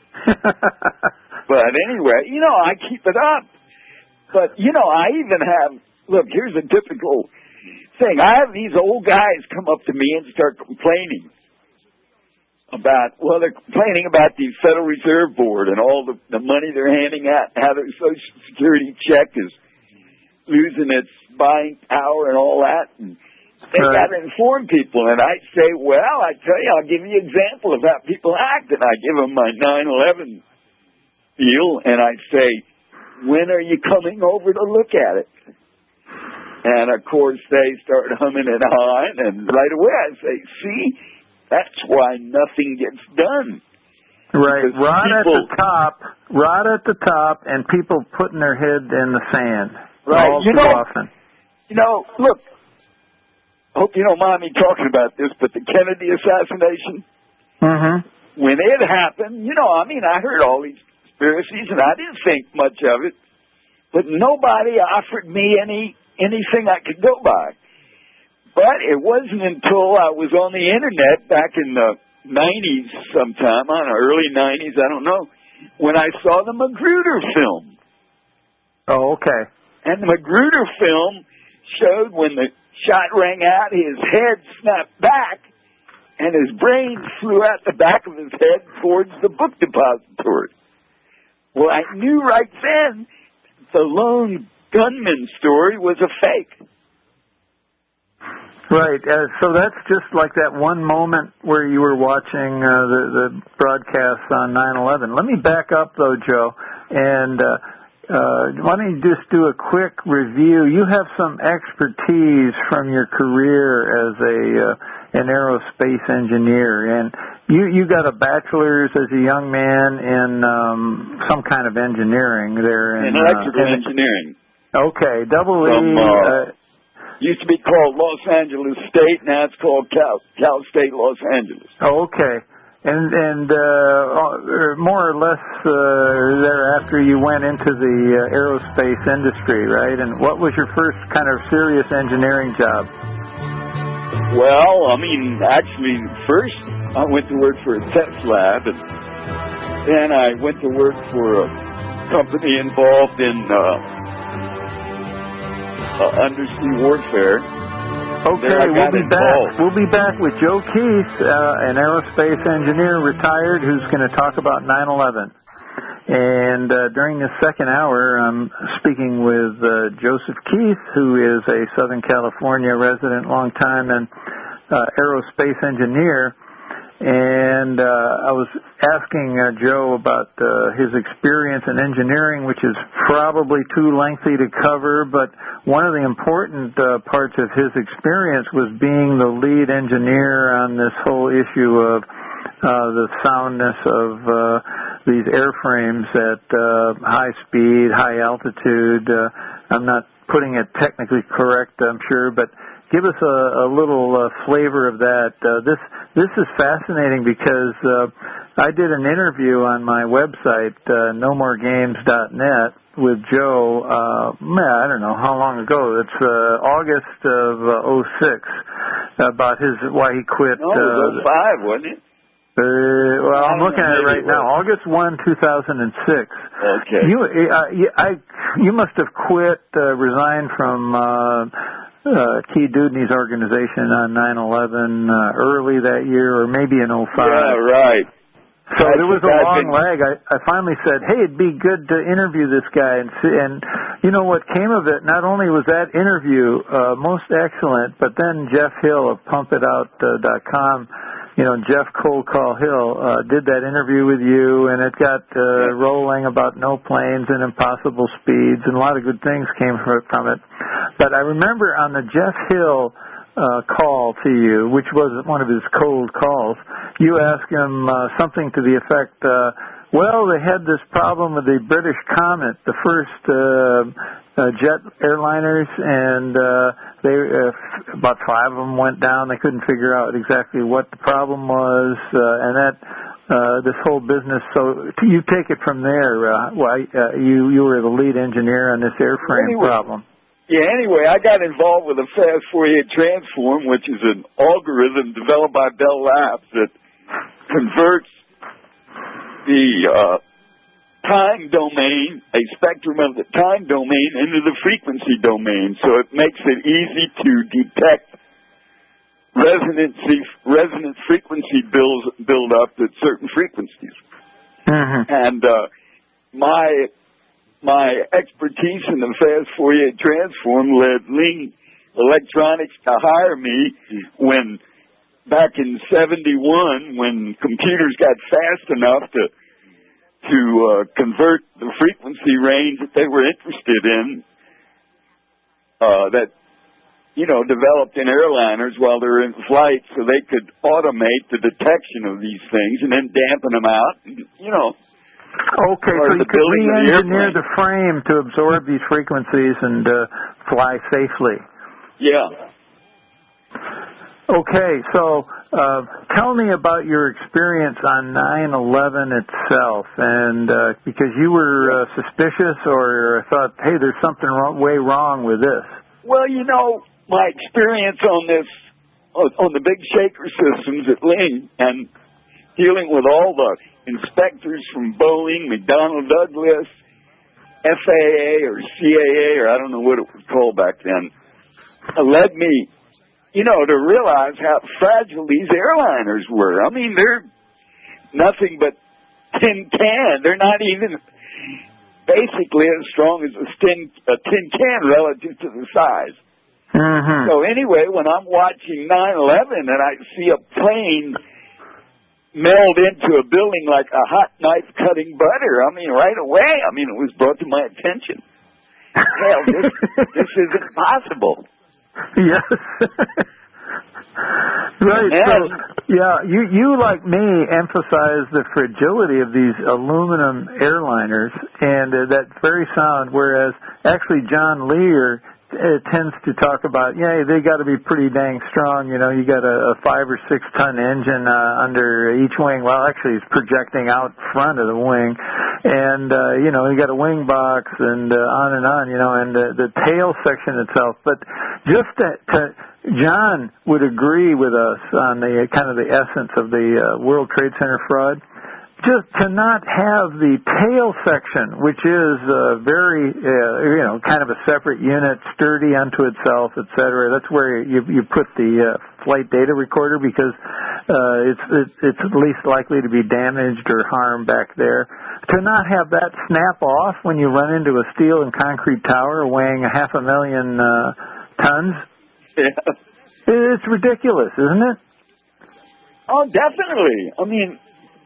But anyway, you know, I keep it up. But, you know, I even have, look, here's a typical thing. I have these old guys come up to me and start complaining about, well, they're complaining about the Federal Reserve Board and all the, the money they're handing out, how their Social Security check is losing its buying power and all that. And they right. got to inform people. And I say, well, I tell you, I'll give you an example of how people act. And I give them my nine eleven deal, and I say, when are you coming over to look at it? And, of course, they start humming and hawing, and right away I say, see, that's why nothing gets done. Right, Because right people, at the top, right at the top, and people putting their head in the sand. Right, all you too know, often. You know, look, I hope you don't mind me talking about this, but the Kennedy assassination, Mm-hmm. when it happened, you know, I mean, I heard all these conspiracies, and I didn't think much of it, but nobody offered me any anything I could go by. But it wasn't until I was on the Internet back in the nineties sometime, on the early nineties, I don't know, when I saw the Magruder film. Oh, okay. And the Magruder film showed when the shot rang out, his head snapped back, and his brain flew out the back of his head towards the book depository. Well, I knew right then the lone gunman story was a fake. Right. Uh, so that's just like that one moment where you were watching uh, the, the broadcast on nine eleven. Let me back up, though, Joe. And uh, uh, why don't you just do a quick review? You have some expertise from your career as a uh, an aerospace engineer, and you you got a bachelor's as a young man in um, some kind of engineering there in, in electrical uh, in, engineering. Okay, double E. From, uh, uh, used to be called Los Angeles State, now it's called Cal, Cal State Los Angeles. Okay. And and uh, more or less uh, thereafter, you went into the uh, aerospace industry, right? And what was your first kind of serious engineering job? Well, I mean, actually, first I went to work for a test lab, and then I went to work for a company involved in uh, uh, undersea warfare. Okay, we'll be back. We'll be back with Joe Keith, uh, an aerospace engineer, retired, who's going to talk about nine eleven. And uh, during this second hour, I'm speaking with uh, Joseph Keith, who is a Southern California resident, long time, and uh, aerospace engineer. And uh, I was asking uh, Joe about uh, his experience in engineering, which is probably too lengthy to cover, but one of the important uh, parts of his experience was being the lead engineer on this whole issue of uh, the soundness of uh, these airframes at uh, high speed, high altitude. Uh, I'm not putting it technically correct, I'm sure, but give us a, a little uh, flavor of that. Uh, this this is fascinating because uh, I did an interview on my website, uh, no more games dot net, with Joe. Uh, man, I don't know how long ago. It's uh, August of uh, oh six, about his why he quit. No, it was uh, oh five, wasn't it? Uh, well, I'm looking at it right now. August first, two thousand six. Okay. You, uh, you, I, you must have quit, uh, resigned from. Uh, Uh, Key Dudney's organization on nine eleven uh, early that year, or maybe in oh five. Yeah, right. So That's there was a long been... lag. I, I finally said, hey, it'd be good to interview this guy. And, see, and you know what came of it? Not only was that interview uh, most excellent, but then Jeff Hill of pump it out dot com, you know, Jeff Cold Call Hill, uh, did that interview with you, and it got uh, yeah. rolling about no planes and impossible speeds, and a lot of good things came from it. But I remember on the Jeff Hill uh, call to you, which was one of his cold calls, you asked him uh, something to the effect, uh, well, they had this problem with the British Comet, the first uh, uh, jet airliners, and uh, they uh, about five of them went down. They couldn't figure out exactly what the problem was, uh, and that uh, this whole business. So you take it from there. Uh, why uh, you you were the lead engineer on this airframe anyway, problem? Yeah. Anyway, I got involved with a fast Fourier transform, which is an algorithm developed by Bell Labs that converts the uh, time domain, a spectrum of the time domain, into the frequency domain. So it makes it easy to detect resonancy, resonant frequency build, build up at certain frequencies. Mm-hmm. And uh, my my expertise in the fast Fourier transform led Ling Electronics to hire me when back in seventy-one, when computers got fast enough to to uh, convert the frequency range that they were interested in, uh, that, you know, developed in airliners while they were in flight so they could automate the detection of these things and then dampen them out, you know. Okay, so you could re-engineer the frame to absorb these frequencies and uh, fly safely. Yeah. Okay, so uh, tell me about your experience on nine eleven itself, and uh, because you were uh, suspicious or thought, hey, there's something wrong, way wrong with this. Well, you know, my experience on this, on the big shaker systems at Ling, and dealing with all the inspectors from Boeing, McDonnell Douglas, F A A or C A A, or I don't know what it was called back then, led me, you know, to realize how fragile these airliners were. I mean, they're nothing but tin can. They're not even basically as strong as a tin, a tin can relative to the size. Mm-hmm. So anyway, when I'm watching nine eleven and I see a plane meld into a building like a hot knife cutting butter. I mean, right away. I mean, it was brought to my attention. Hell, this, this isn't possible. Yes. Right. Then, so, yeah, you, you, like me, emphasize the fragility of these aluminum airliners, and uh, that's very sound, whereas actually John Lear uh, tends to talk about, yeah, they got to be pretty dang strong. You know, you got a, a five or six ton engine uh, under each wing. Well, actually, it's projecting out front of the wing, and uh, you know, you got a wing box, and uh, on and on. You know, and the, the tail section itself. But just to, to John would agree with us on the kind of the essence of the uh, World Trade Center fraud. Just to not have the tail section, which is uh, very, uh, you know, kind of a separate unit, sturdy unto itself, et cetera. That's where you you put the uh, flight data recorder, because uh, it's, it's it's least likely to be damaged or harmed back there. To not have that snap off when you run into a steel and concrete tower weighing a half a million uh, tons, yeah. It's ridiculous, isn't it? Oh, definitely. I mean,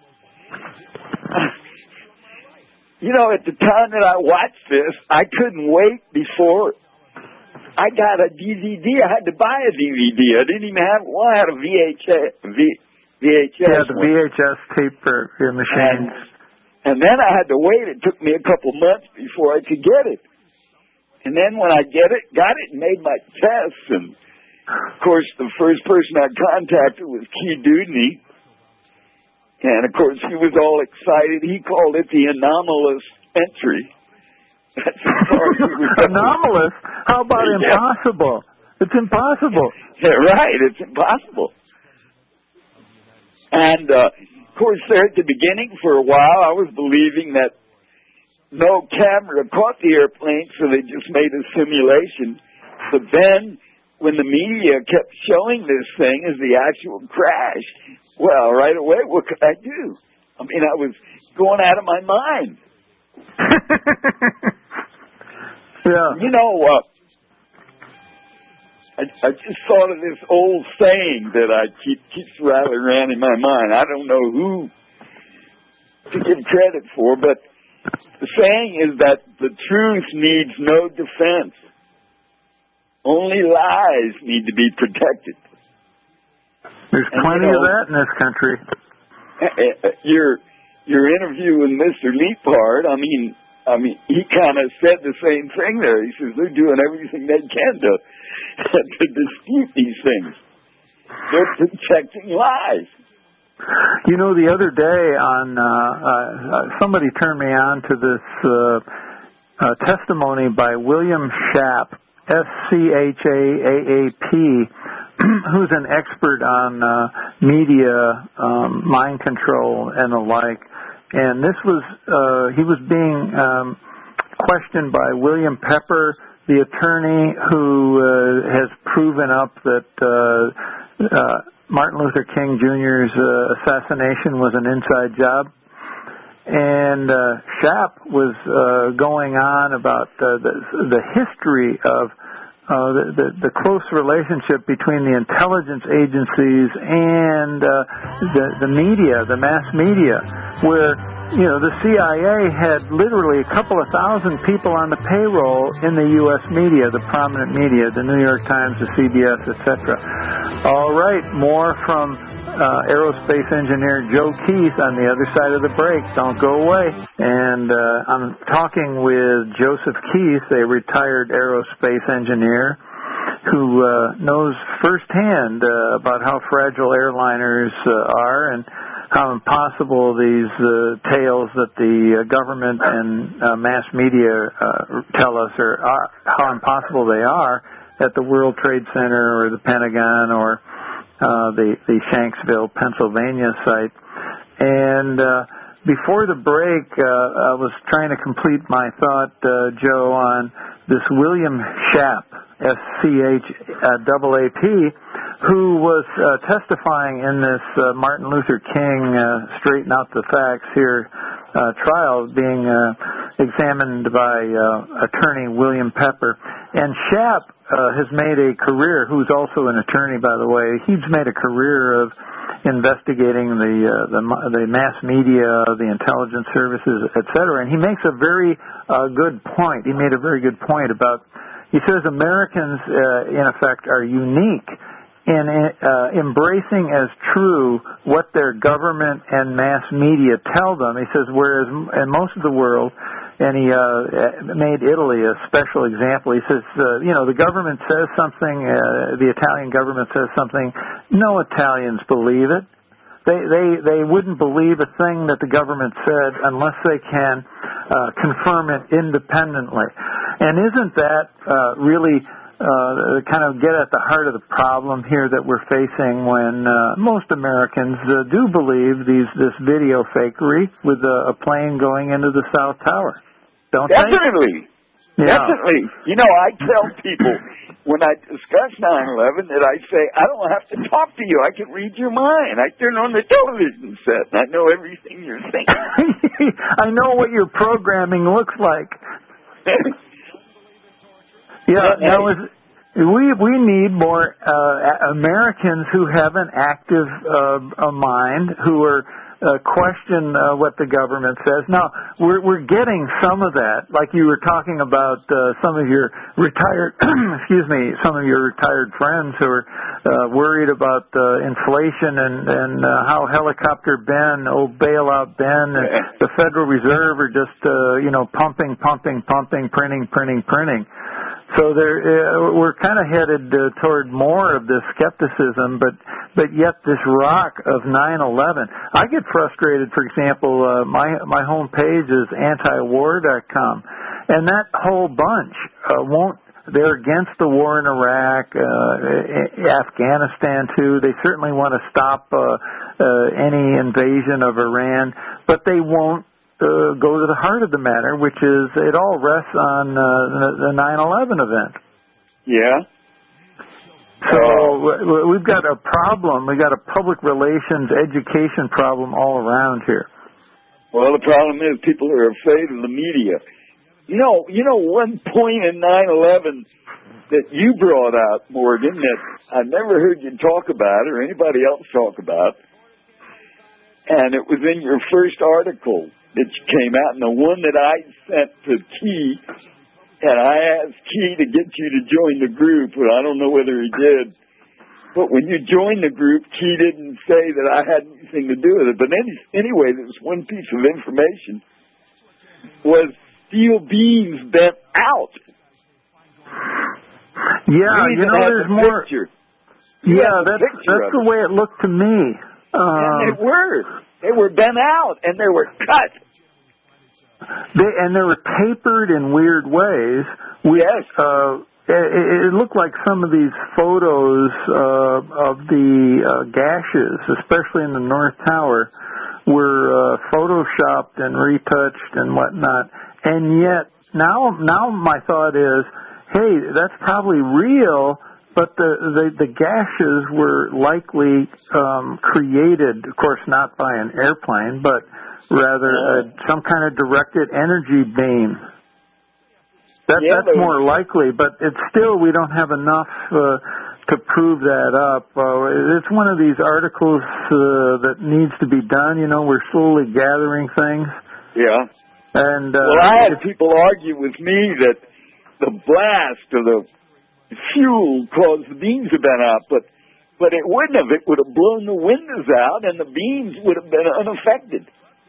you know, at the time that I watched this, I couldn't wait before I got a D V D. I had to buy a D V D. I didn't even have one. I had a V H S. V, VHS yeah, the one. V H S tape for your machine. And, and then I had to wait. It took me a couple months before I could get it. And then when I get it, got it, and made my tests, and of course, the first person I contacted was Key Dudney. And, of course, he was all excited. He called it the anomalous entry. That's as far as he was Anomalous? How about yeah. impossible? It's impossible. Yeah, right. It's impossible. And, uh, of course, there at the beginning for a while, I was believing that no camera caught the airplane, so they just made a simulation. But then, when the media kept showing this thing as the actual crash, well, right away, what could I do? I mean, I was going out of my mind. Yeah. You know, uh, I, I just thought of this old saying that I keep keeps rattling around in my mind. I don't know who to give credit for, but the saying is that the truth needs no defense. Only lies need to be protected. There's And, plenty you know, of that in this country. Your your interview with Mister Leapard, I mean, I mean, he kind of said the same thing there. He says they're doing everything they can to to dispute these things. They're protecting lies. You know, the other day on uh, uh, somebody turned me on to this uh, uh, testimony by William Schaap, S C H A A A P, who's an expert on uh, media, um, mind control, and the like. And this was, uh, he was being um, questioned by William Pepper, the attorney who uh, has proven up that uh, uh, Martin Luther King Junior's uh, assassination was an inside job. And uh, Schaap was uh, going on about uh, the, the history of Uh, the, the, the close relationship between the intelligence agencies and uh, the, the media, the mass media, where, you know, the C I A had literally a couple of thousand people on the payroll in the U S media, the prominent media, the New York Times, the C B S, et cetera. All right, more from uh, aerospace engineer Joe Keith on the other side of the break. Don't go away. And uh, I'm talking with Joseph Keith, a retired aerospace engineer who uh, knows firsthand uh, about how fragile airliners uh, are and how impossible these uh, tales that the uh, government and uh, mass media uh, tell us are, are, how impossible they are at the World Trade Center or the Pentagon or uh, the, the Shanksville, Pennsylvania site. And uh, before the break, uh, I was trying to complete my thought, uh, Joe, on this William Schaap, S C H A A P, who was uh, testifying in this uh, Martin Luther King uh, Straighten Out the Facts Here uh, trial, being uh, examined by uh, attorney William Pepper. And Schaap uh, has made a career, who's also an attorney, by the way, he's made a career of investigating the uh, the the mass media, the intelligence services, et cetera. And he makes a very uh, good point. He made a very good point about. He says Americans, uh, in effect, are unique in uh, embracing as true what their government and mass media tell them. He says, whereas in most of the world, and he uh, made Italy a special example. He says, uh, you know, the government says something, uh, the Italian government says something, no Italians believe it. They, they, they wouldn't believe a thing that the government said unless they can uh, confirm it independently. And isn't that uh, really uh, kind of get at the heart of the problem here that we're facing when uh, most Americans uh, do believe these this video fakery with a, a plane going into the South Tower? Don't Definitely. they? Yeah. Definitely. You know, I tell people when I discuss nine eleven that I say, I don't have to talk to you. I can read your mind. I turn on the television set and I know everything you're thinking. I know what your programming looks like. Yeah, now is, we we need more uh, Americans who have an active uh, a mind, who are uh, question uh, what the government says. Now we're we're getting some of that, like you were talking about uh, some of your retired, excuse me, some of your retired friends who are uh, worried about uh, inflation and and uh, how Helicopter Ben, oh bailout Ben, and the Federal Reserve are just uh, you know pumping, pumping, pumping, printing, printing, printing. So there, uh, we're kind of headed uh, toward more of this skepticism, but but yet this rock of nine eleven. I get frustrated. For example, uh, my my home page is anti war dot com, and that whole bunch uh, won't. They're against the war in Iraq, uh, Afghanistan too. They certainly want to stop uh, uh, any invasion of Iran, but they won't. Uh, go to the heart of the matter, which is it all rests on uh, the nine eleven event. Yeah. So uh, we've got a problem. We've got a public relations education problem all around here. Well, the problem is people are afraid of the media. You know, you know, one point in nine eleven that you brought out, Morgan, that I never heard you talk about or anybody else talk about, and it was in your first article that came out, and the one that I sent to Key, and I asked Key to get you to join the group, but I don't know whether he did. But when you joined the group, Key didn't say that I had anything to do with it. But any, anyway, there was one piece of information, was steel beams bent out. Yeah, you, you know, there's more. Picture. Yeah, that's, that's the way it looked to me. Um, and they were. They were bent out, and they were cut. They, and they were tapered in weird ways. Which, yes. Uh, it, it looked like some of these photos uh, of the uh, gashes, especially in the North Tower, were uh, photoshopped and retouched and whatnot. And yet, now, now my thought is, hey, that's probably real. But the, the, the gashes were likely um, created, of course, not by an airplane, but rather uh, some kind of directed energy beam. That, yeah, that's more likely, but it's still, we don't have enough uh, to prove that up. Uh, it's one of these articles uh, that needs to be done. You know, we're slowly gathering things. Yeah. And uh, well, I had people argue with me that the blast of the fuel caused the beams to bend out, but but it wouldn't have. It would have blown the windows out, and the beams would have been unaffected.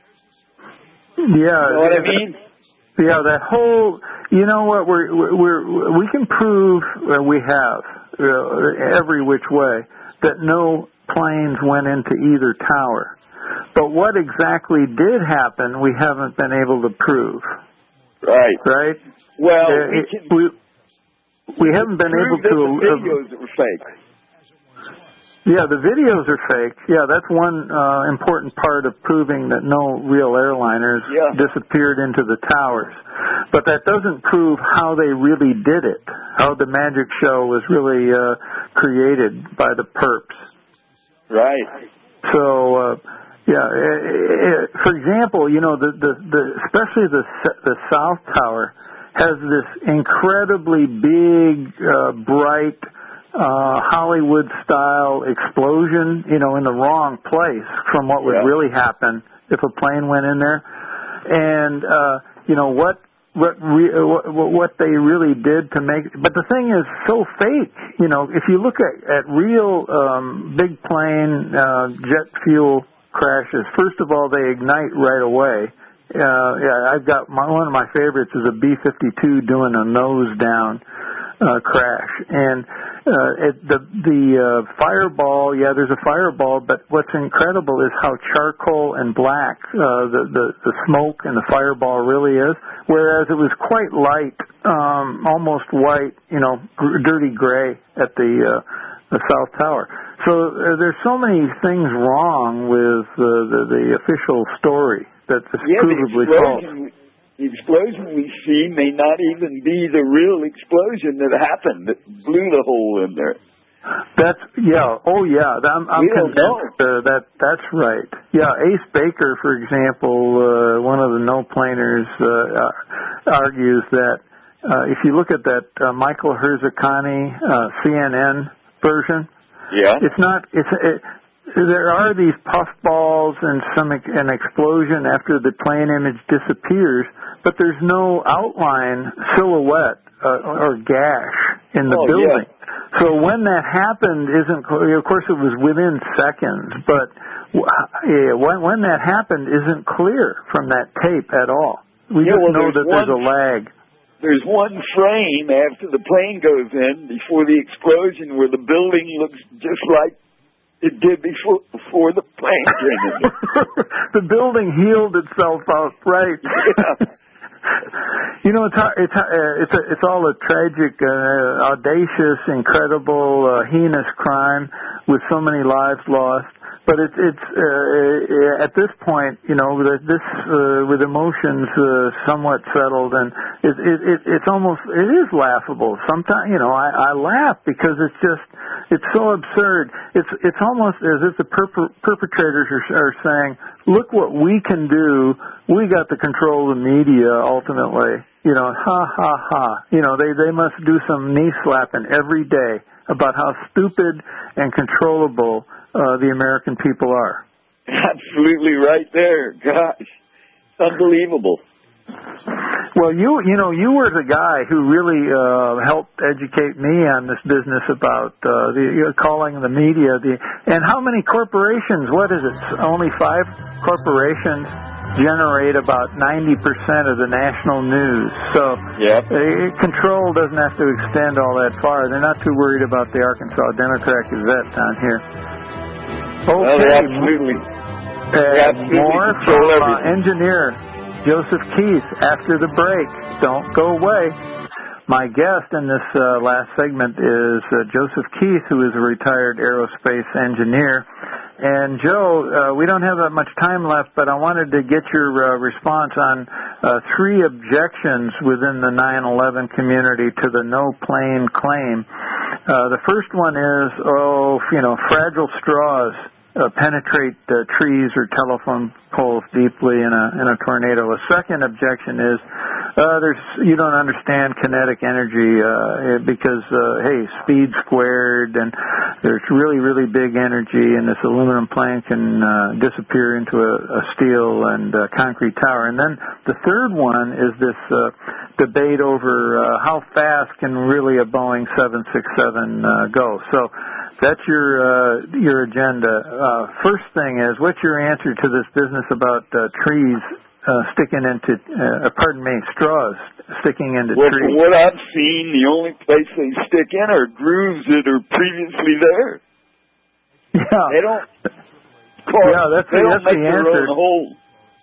Yeah, you know what I mean? Yeah, that whole. You know what? We're we're we can prove uh, we have uh, every which way that no planes went into either tower, but what exactly did happen, we haven't been able to prove. Right. Right. Well, uh, we can. We, We haven't been able to. The videos that were fake. Yeah, the videos are fake. Yeah, that's one uh, important part of proving that no real airliners yeah. disappeared into the towers. But that doesn't prove how they really did it, how the magic show was really uh, created by the perps. Right. So, uh, yeah, it, it, for example, you know, the, the, the especially the the South Tower has this incredibly big, uh, bright uh, Hollywood-style explosion, you know, in the wrong place from what would yeah. really happen if a plane went in there. And, uh, you know, what what, re, what what they really did to make... But the thing is so fake. You know, if you look at, at real um, big plane uh, jet fuel crashes, first of all, they ignite right away. Uh, yeah, I've got my, one of my favorites is a B fifty-two doing a nose down uh, crash, and uh, it, the the uh, fireball. Yeah, there's a fireball, but what's incredible is how charcoal and black uh, the, the the smoke and the fireball really is. Whereas it was quite light, um, almost white, you know, gr- dirty gray at the uh, the South Tower. So uh, there's so many things wrong with uh, the the official story. That's yeah, provably the false. explosion, the explosion we see may not even be the real explosion that happened, that blew the hole in there. That's, yeah, oh yeah, I'm, I'm we don't know. convinced uh, that that's right. Yeah, Ace Baker, for example, uh, one of the no-planers, uh, argues that uh, if you look at that uh, Michael Herzakani uh, C N N version, yeah, it's not, it's, it, there are these puffballs and some an explosion after the plane image disappears, but there's no outline, silhouette, uh, or gash in the oh, building. Yeah. So when that happened, isn't of course it was within seconds, but yeah, when when that happened isn't clear from that tape at all. We yeah, just well, know that one, there's a lag. There's one frame after the plane goes in before the explosion where the building looks just like it did before before the plane came in. The building healed itself out, right? Yeah. You know, it's it's uh, it's a, it's all a tragic, uh, audacious, incredible, uh, heinous crime with so many lives lost. But it's it's uh, at this point, you know, this uh, with emotions uh, somewhat settled, and it, it, it it's almost it is laughable. Sometimes, you know, I, I laugh because it's just it's so absurd. It's it's almost as if the perp- perpetrators are, are saying, "Look what we can do. We got the control of the media ultimately." You know, ha ha ha. You know, they they must do some knee slapping every day about how stupid and controllable Uh, the American people are. Absolutely right there. Gosh, unbelievable. Well, you you know you were the guy who really uh, helped educate me on this business about uh, the uh, calling the media the and how many corporations? What is it? Only five corporations generate about ninety percent of the national news. So yep. uh, control doesn't have to extend all that far. They're not too worried about the Arkansas Democrat Gazette down here. Okay. Well, they absolutely, they uh, absolutely more control from everything. Uh, engineer Joseph Keith after the break. Don't go away. My guest in this uh, last segment is uh, Joseph Keith, who is a retired aerospace engineer. And Joe, uh, we don't have that much time left, but I wanted to get your uh, response on uh, three objections within the nine eleven community to the no plane claim. Uh, the first one is, oh, you know, fragile straws uh, penetrate uh, trees or telephone poles deeply in a in a tornado. A second objection is, uh, there's you don't understand kinetic energy uh, because uh, hey, speed squared, and there's really really big energy, and this aluminum plane can uh, disappear into a, a steel and uh, concrete tower. And then the third one is this uh, debate over uh, how fast can really a Boeing seven sixty-seven uh, go. So that's your uh, your agenda. Uh, first thing is, what's your answer to this business about uh, trees uh, sticking into, uh, pardon me, straws sticking into well, trees? From what I've seen, the only place they stick in are grooves that are previously there. Yeah. They don't. Cause, yeah, that's they the, don't that's make the their answer. own hole.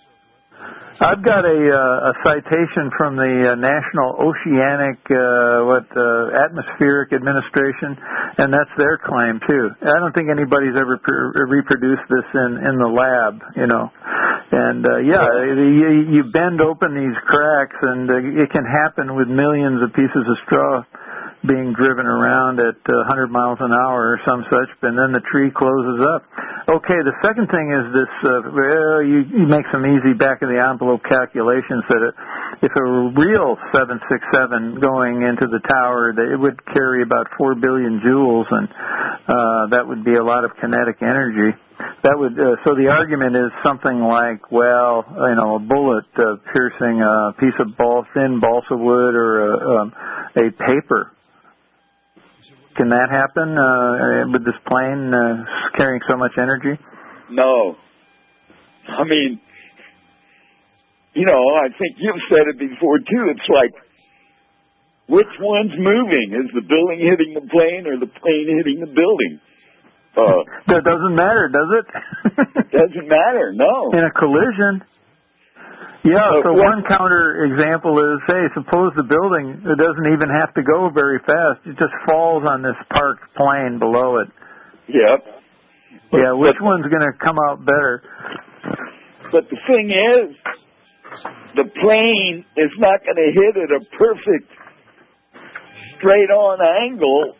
I've got a, uh, a citation from the uh, National Oceanic uh, what uh, Atmospheric Administration, and that's their claim too. I don't think anybody's ever pr- reproduced this in, in the lab, you know. And uh, yeah, you, you bend open these cracks, and uh, it can happen with millions of pieces of straw being driven around at uh, one hundred miles an hour or some such, and then the tree closes up. Okay, the second thing is this, uh, well, you, you make some easy back-of-the-envelope calculations that it, if a real seven sixty-seven going into the tower, that it would carry about four billion joules, and uh, that would be a lot of kinetic energy. That would, uh, so the argument is something like, well, you know, a bullet uh, piercing a piece of ball, thin balsa wood or a, um, a paper. Can that happen uh, with this plane uh, carrying so much energy? No. I mean, you know, I think you've said it before, too. It's like, which one's moving? Is the building hitting the plane or the plane hitting the building? Uh, that doesn't matter, does it? Doesn't matter, no. In a collision. Yeah, uh, so what, one counter example is, hey, suppose the building it doesn't even have to go very fast. It just falls on this parked plane below it. Yep. But, yeah, which but, one's going to come out better? But the thing is, the plane is not going to hit at a perfect straight-on angle,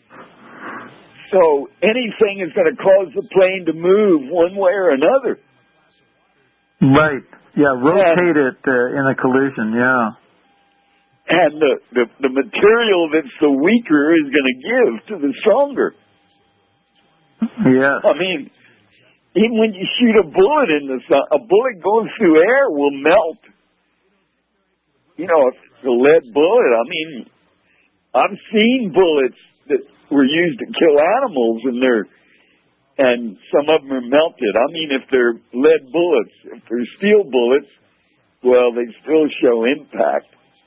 so anything is going to cause the plane to move one way or another. Right. Yeah, rotate and, it uh, in a collision, yeah. And the, the, the material that's the weaker is going to give to the stronger. Yeah. I mean, even when you shoot a bullet in the sun, a bullet going through air will melt. You know, if it's a lead bullet, I mean, I've seen bullets that were used to kill animals and they're and some of them are melted. I mean, if they're lead bullets, if they're steel bullets, well, they still show impact.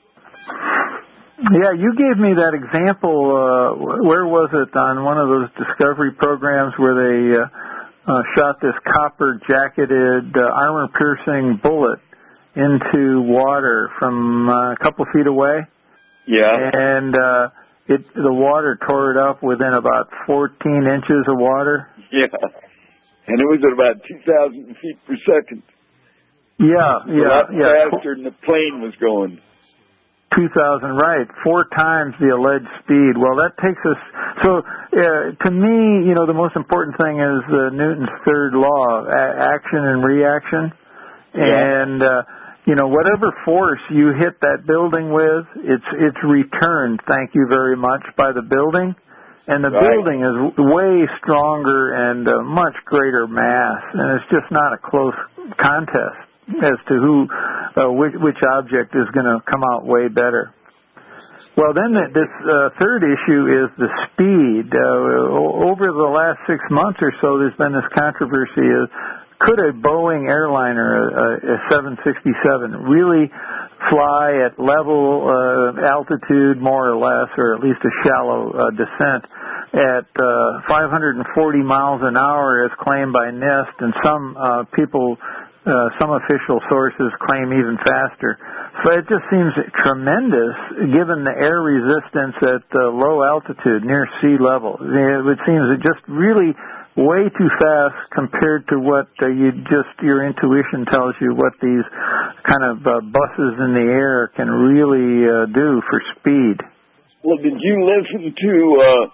Yeah, you gave me that example, uh, where was it, on one of those Discovery programs where they uh, uh, shot this copper-jacketed, uh, armor-piercing bullet into water from uh, a couple feet away? Yeah. And uh, it the water tore it up within about fourteen inches of water. Yeah, and it was at about two thousand feet per second. Yeah, yeah, a lot yeah. faster than the plane was going. two thousand, right. Four times the alleged speed. Well, that takes us... So, uh, to me, you know, the most important thing is uh, Newton's third law, a- action and reaction. Yeah. And, uh, you know, whatever force you hit that building with, it's it's returned, thank you very much, by the building. And the right. building is way stronger and uh, much greater mass, and it's just not a close contest as to who, uh, which, which object is going to come out way better. Well, then the, this uh, third issue is the speed. Uh, over the last six months or so, there's been this controversy of could a Boeing airliner, a, a seven sixty-seven, really fly at level uh, altitude, more or less, or at least a shallow uh, descent, at uh, five hundred forty miles an hour as claimed by NIST, and some uh, people, uh, some official sources claim even faster. So it just seems tremendous given the air resistance at uh, low altitude, near sea level. It seems it just really way too fast compared to what uh, you just, your intuition tells you what these kind of uh, buses in the air can really uh, do for speed. Well, did you listen to uh,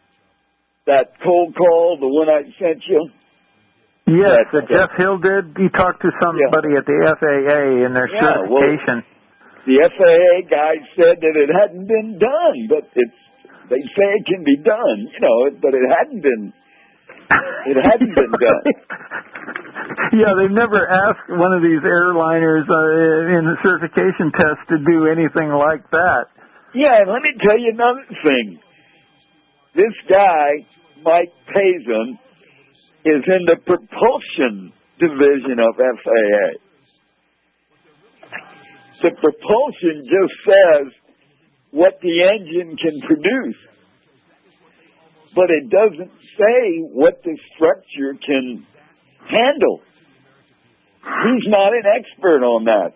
that cold call, the one I sent you? Yes, that, that Jeff Hill did. He talked to somebody yeah. at the F A A in their yeah, certification. Well, the F A A guy said that it hadn't been done, but it's they say it can be done, you know, but it hadn't been. It hadn't been done. Yeah, they've never asked one of these airliners uh, in the certification test to do anything like that. Yeah, and let me tell you another thing. This guy, Mike Pazin, is in the propulsion division of F A A. The propulsion just says what the engine can produce, but it doesn't say what the structure can handle. He's not an expert on that.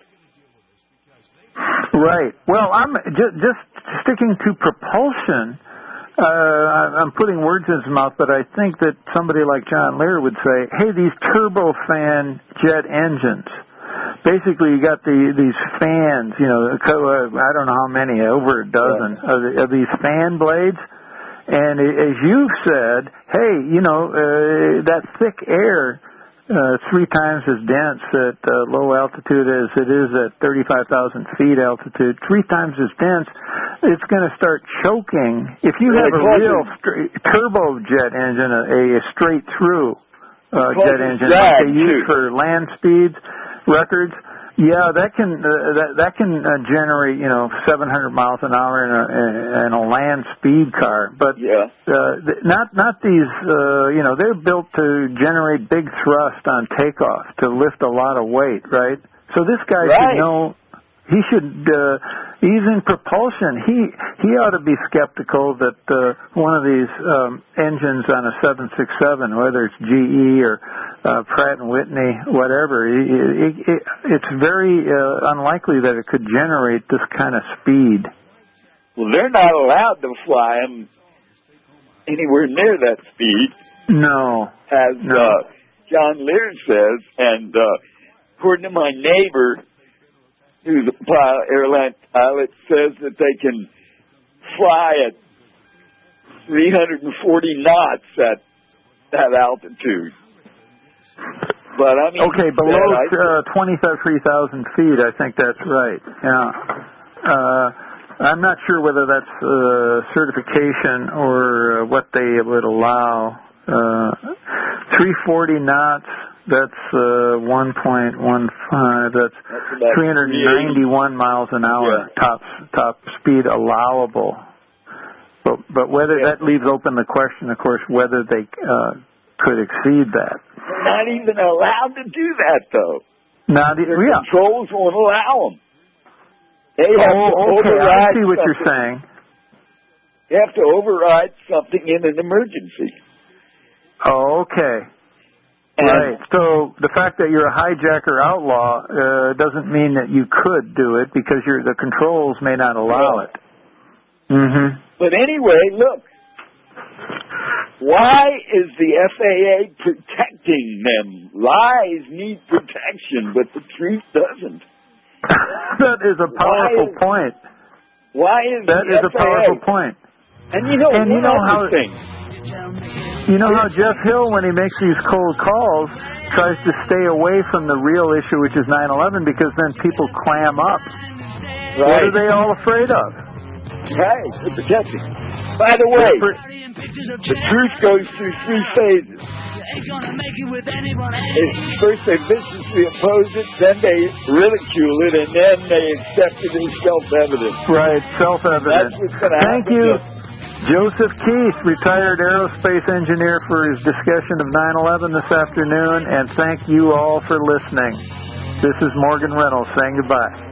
Right. Well, I'm just, just sticking to propulsion. Uh, I'm putting words in his mouth, but I think that somebody like John Lear would say, hey, these turbofan jet engines, basically you got the, these fans, you know, I don't know how many, over a dozen, yeah. of, the, of these fan blades. And as you've said, hey, you know, uh, that thick air, uh, three times as dense at uh, low altitude as it is at thirty-five thousand feet altitude, three times as dense, it's going to start choking. If you have a real straight, turbojet engine, a, a straight through uh, jet engine like they use for land speeds records, yeah, that can uh, that that can uh, generate, you know, seven hundred miles an hour in a in a land speed car, but yeah. uh, not not these. Uh, you know, they're built to generate big thrust on takeoff to lift a lot of weight, right? So this guy right. should know. He should. Uh, he's in propulsion. He he ought to be skeptical that uh, one of these um, engines on a seven sixty-seven, whether it's G E or uh, Pratt and Whitney, whatever, it, it, it, it's very uh, unlikely that it could generate this kind of speed. Well, they're not allowed to fly them anywhere near that speed. No. As no. Uh, John Lear says, and uh, according to my neighbor, who's a pilot, airline pilot, says that they can fly at three hundred forty knots at that altitude. But I mean, okay, below uh, twenty-three thousand feet, I think that's right. Yeah, uh, I'm not sure whether that's uh, certification or uh, what they would allow. Uh, three hundred forty knots. That's uh, one point one five. That's, that's three hundred ninety-one miles an hour yeah. top top speed allowable. But but whether yeah. that leaves open the question, of course, whether they uh, could exceed that. They're not even allowed to do that, though. Not Their yeah. controls won't allow them. They have oh, to okay. override I see what something. you're saying. They have to override something in an emergency. Oh, okay. And right. So the fact that you're a hijacker outlaw uh, doesn't mean that you could do it because you're, the controls may not allow it. Mm-hmm. But anyway, look. Why is the F A A protecting them? Lies need protection, but the truth doesn't. That is a powerful why is, point. Why is that the is F A A? A powerful point. And you know, and you know how thing. You know how Jeff Hill, when he makes these cold calls, tries to stay away from the real issue, which is nine eleven, because then people clam up. Right. What are they all afraid of? Right, they're protecting. By the way, the truth goes through three phases. It's first they viciously oppose it, then they ridicule it, and then they accept it as self-evident. Right, self-evident. That's what's going to happen. Thank you. Joseph Keith, retired aerospace engineer, for his discussion of nine eleven this afternoon, and thank you all for listening. This is Morgan Reynolds saying goodbye.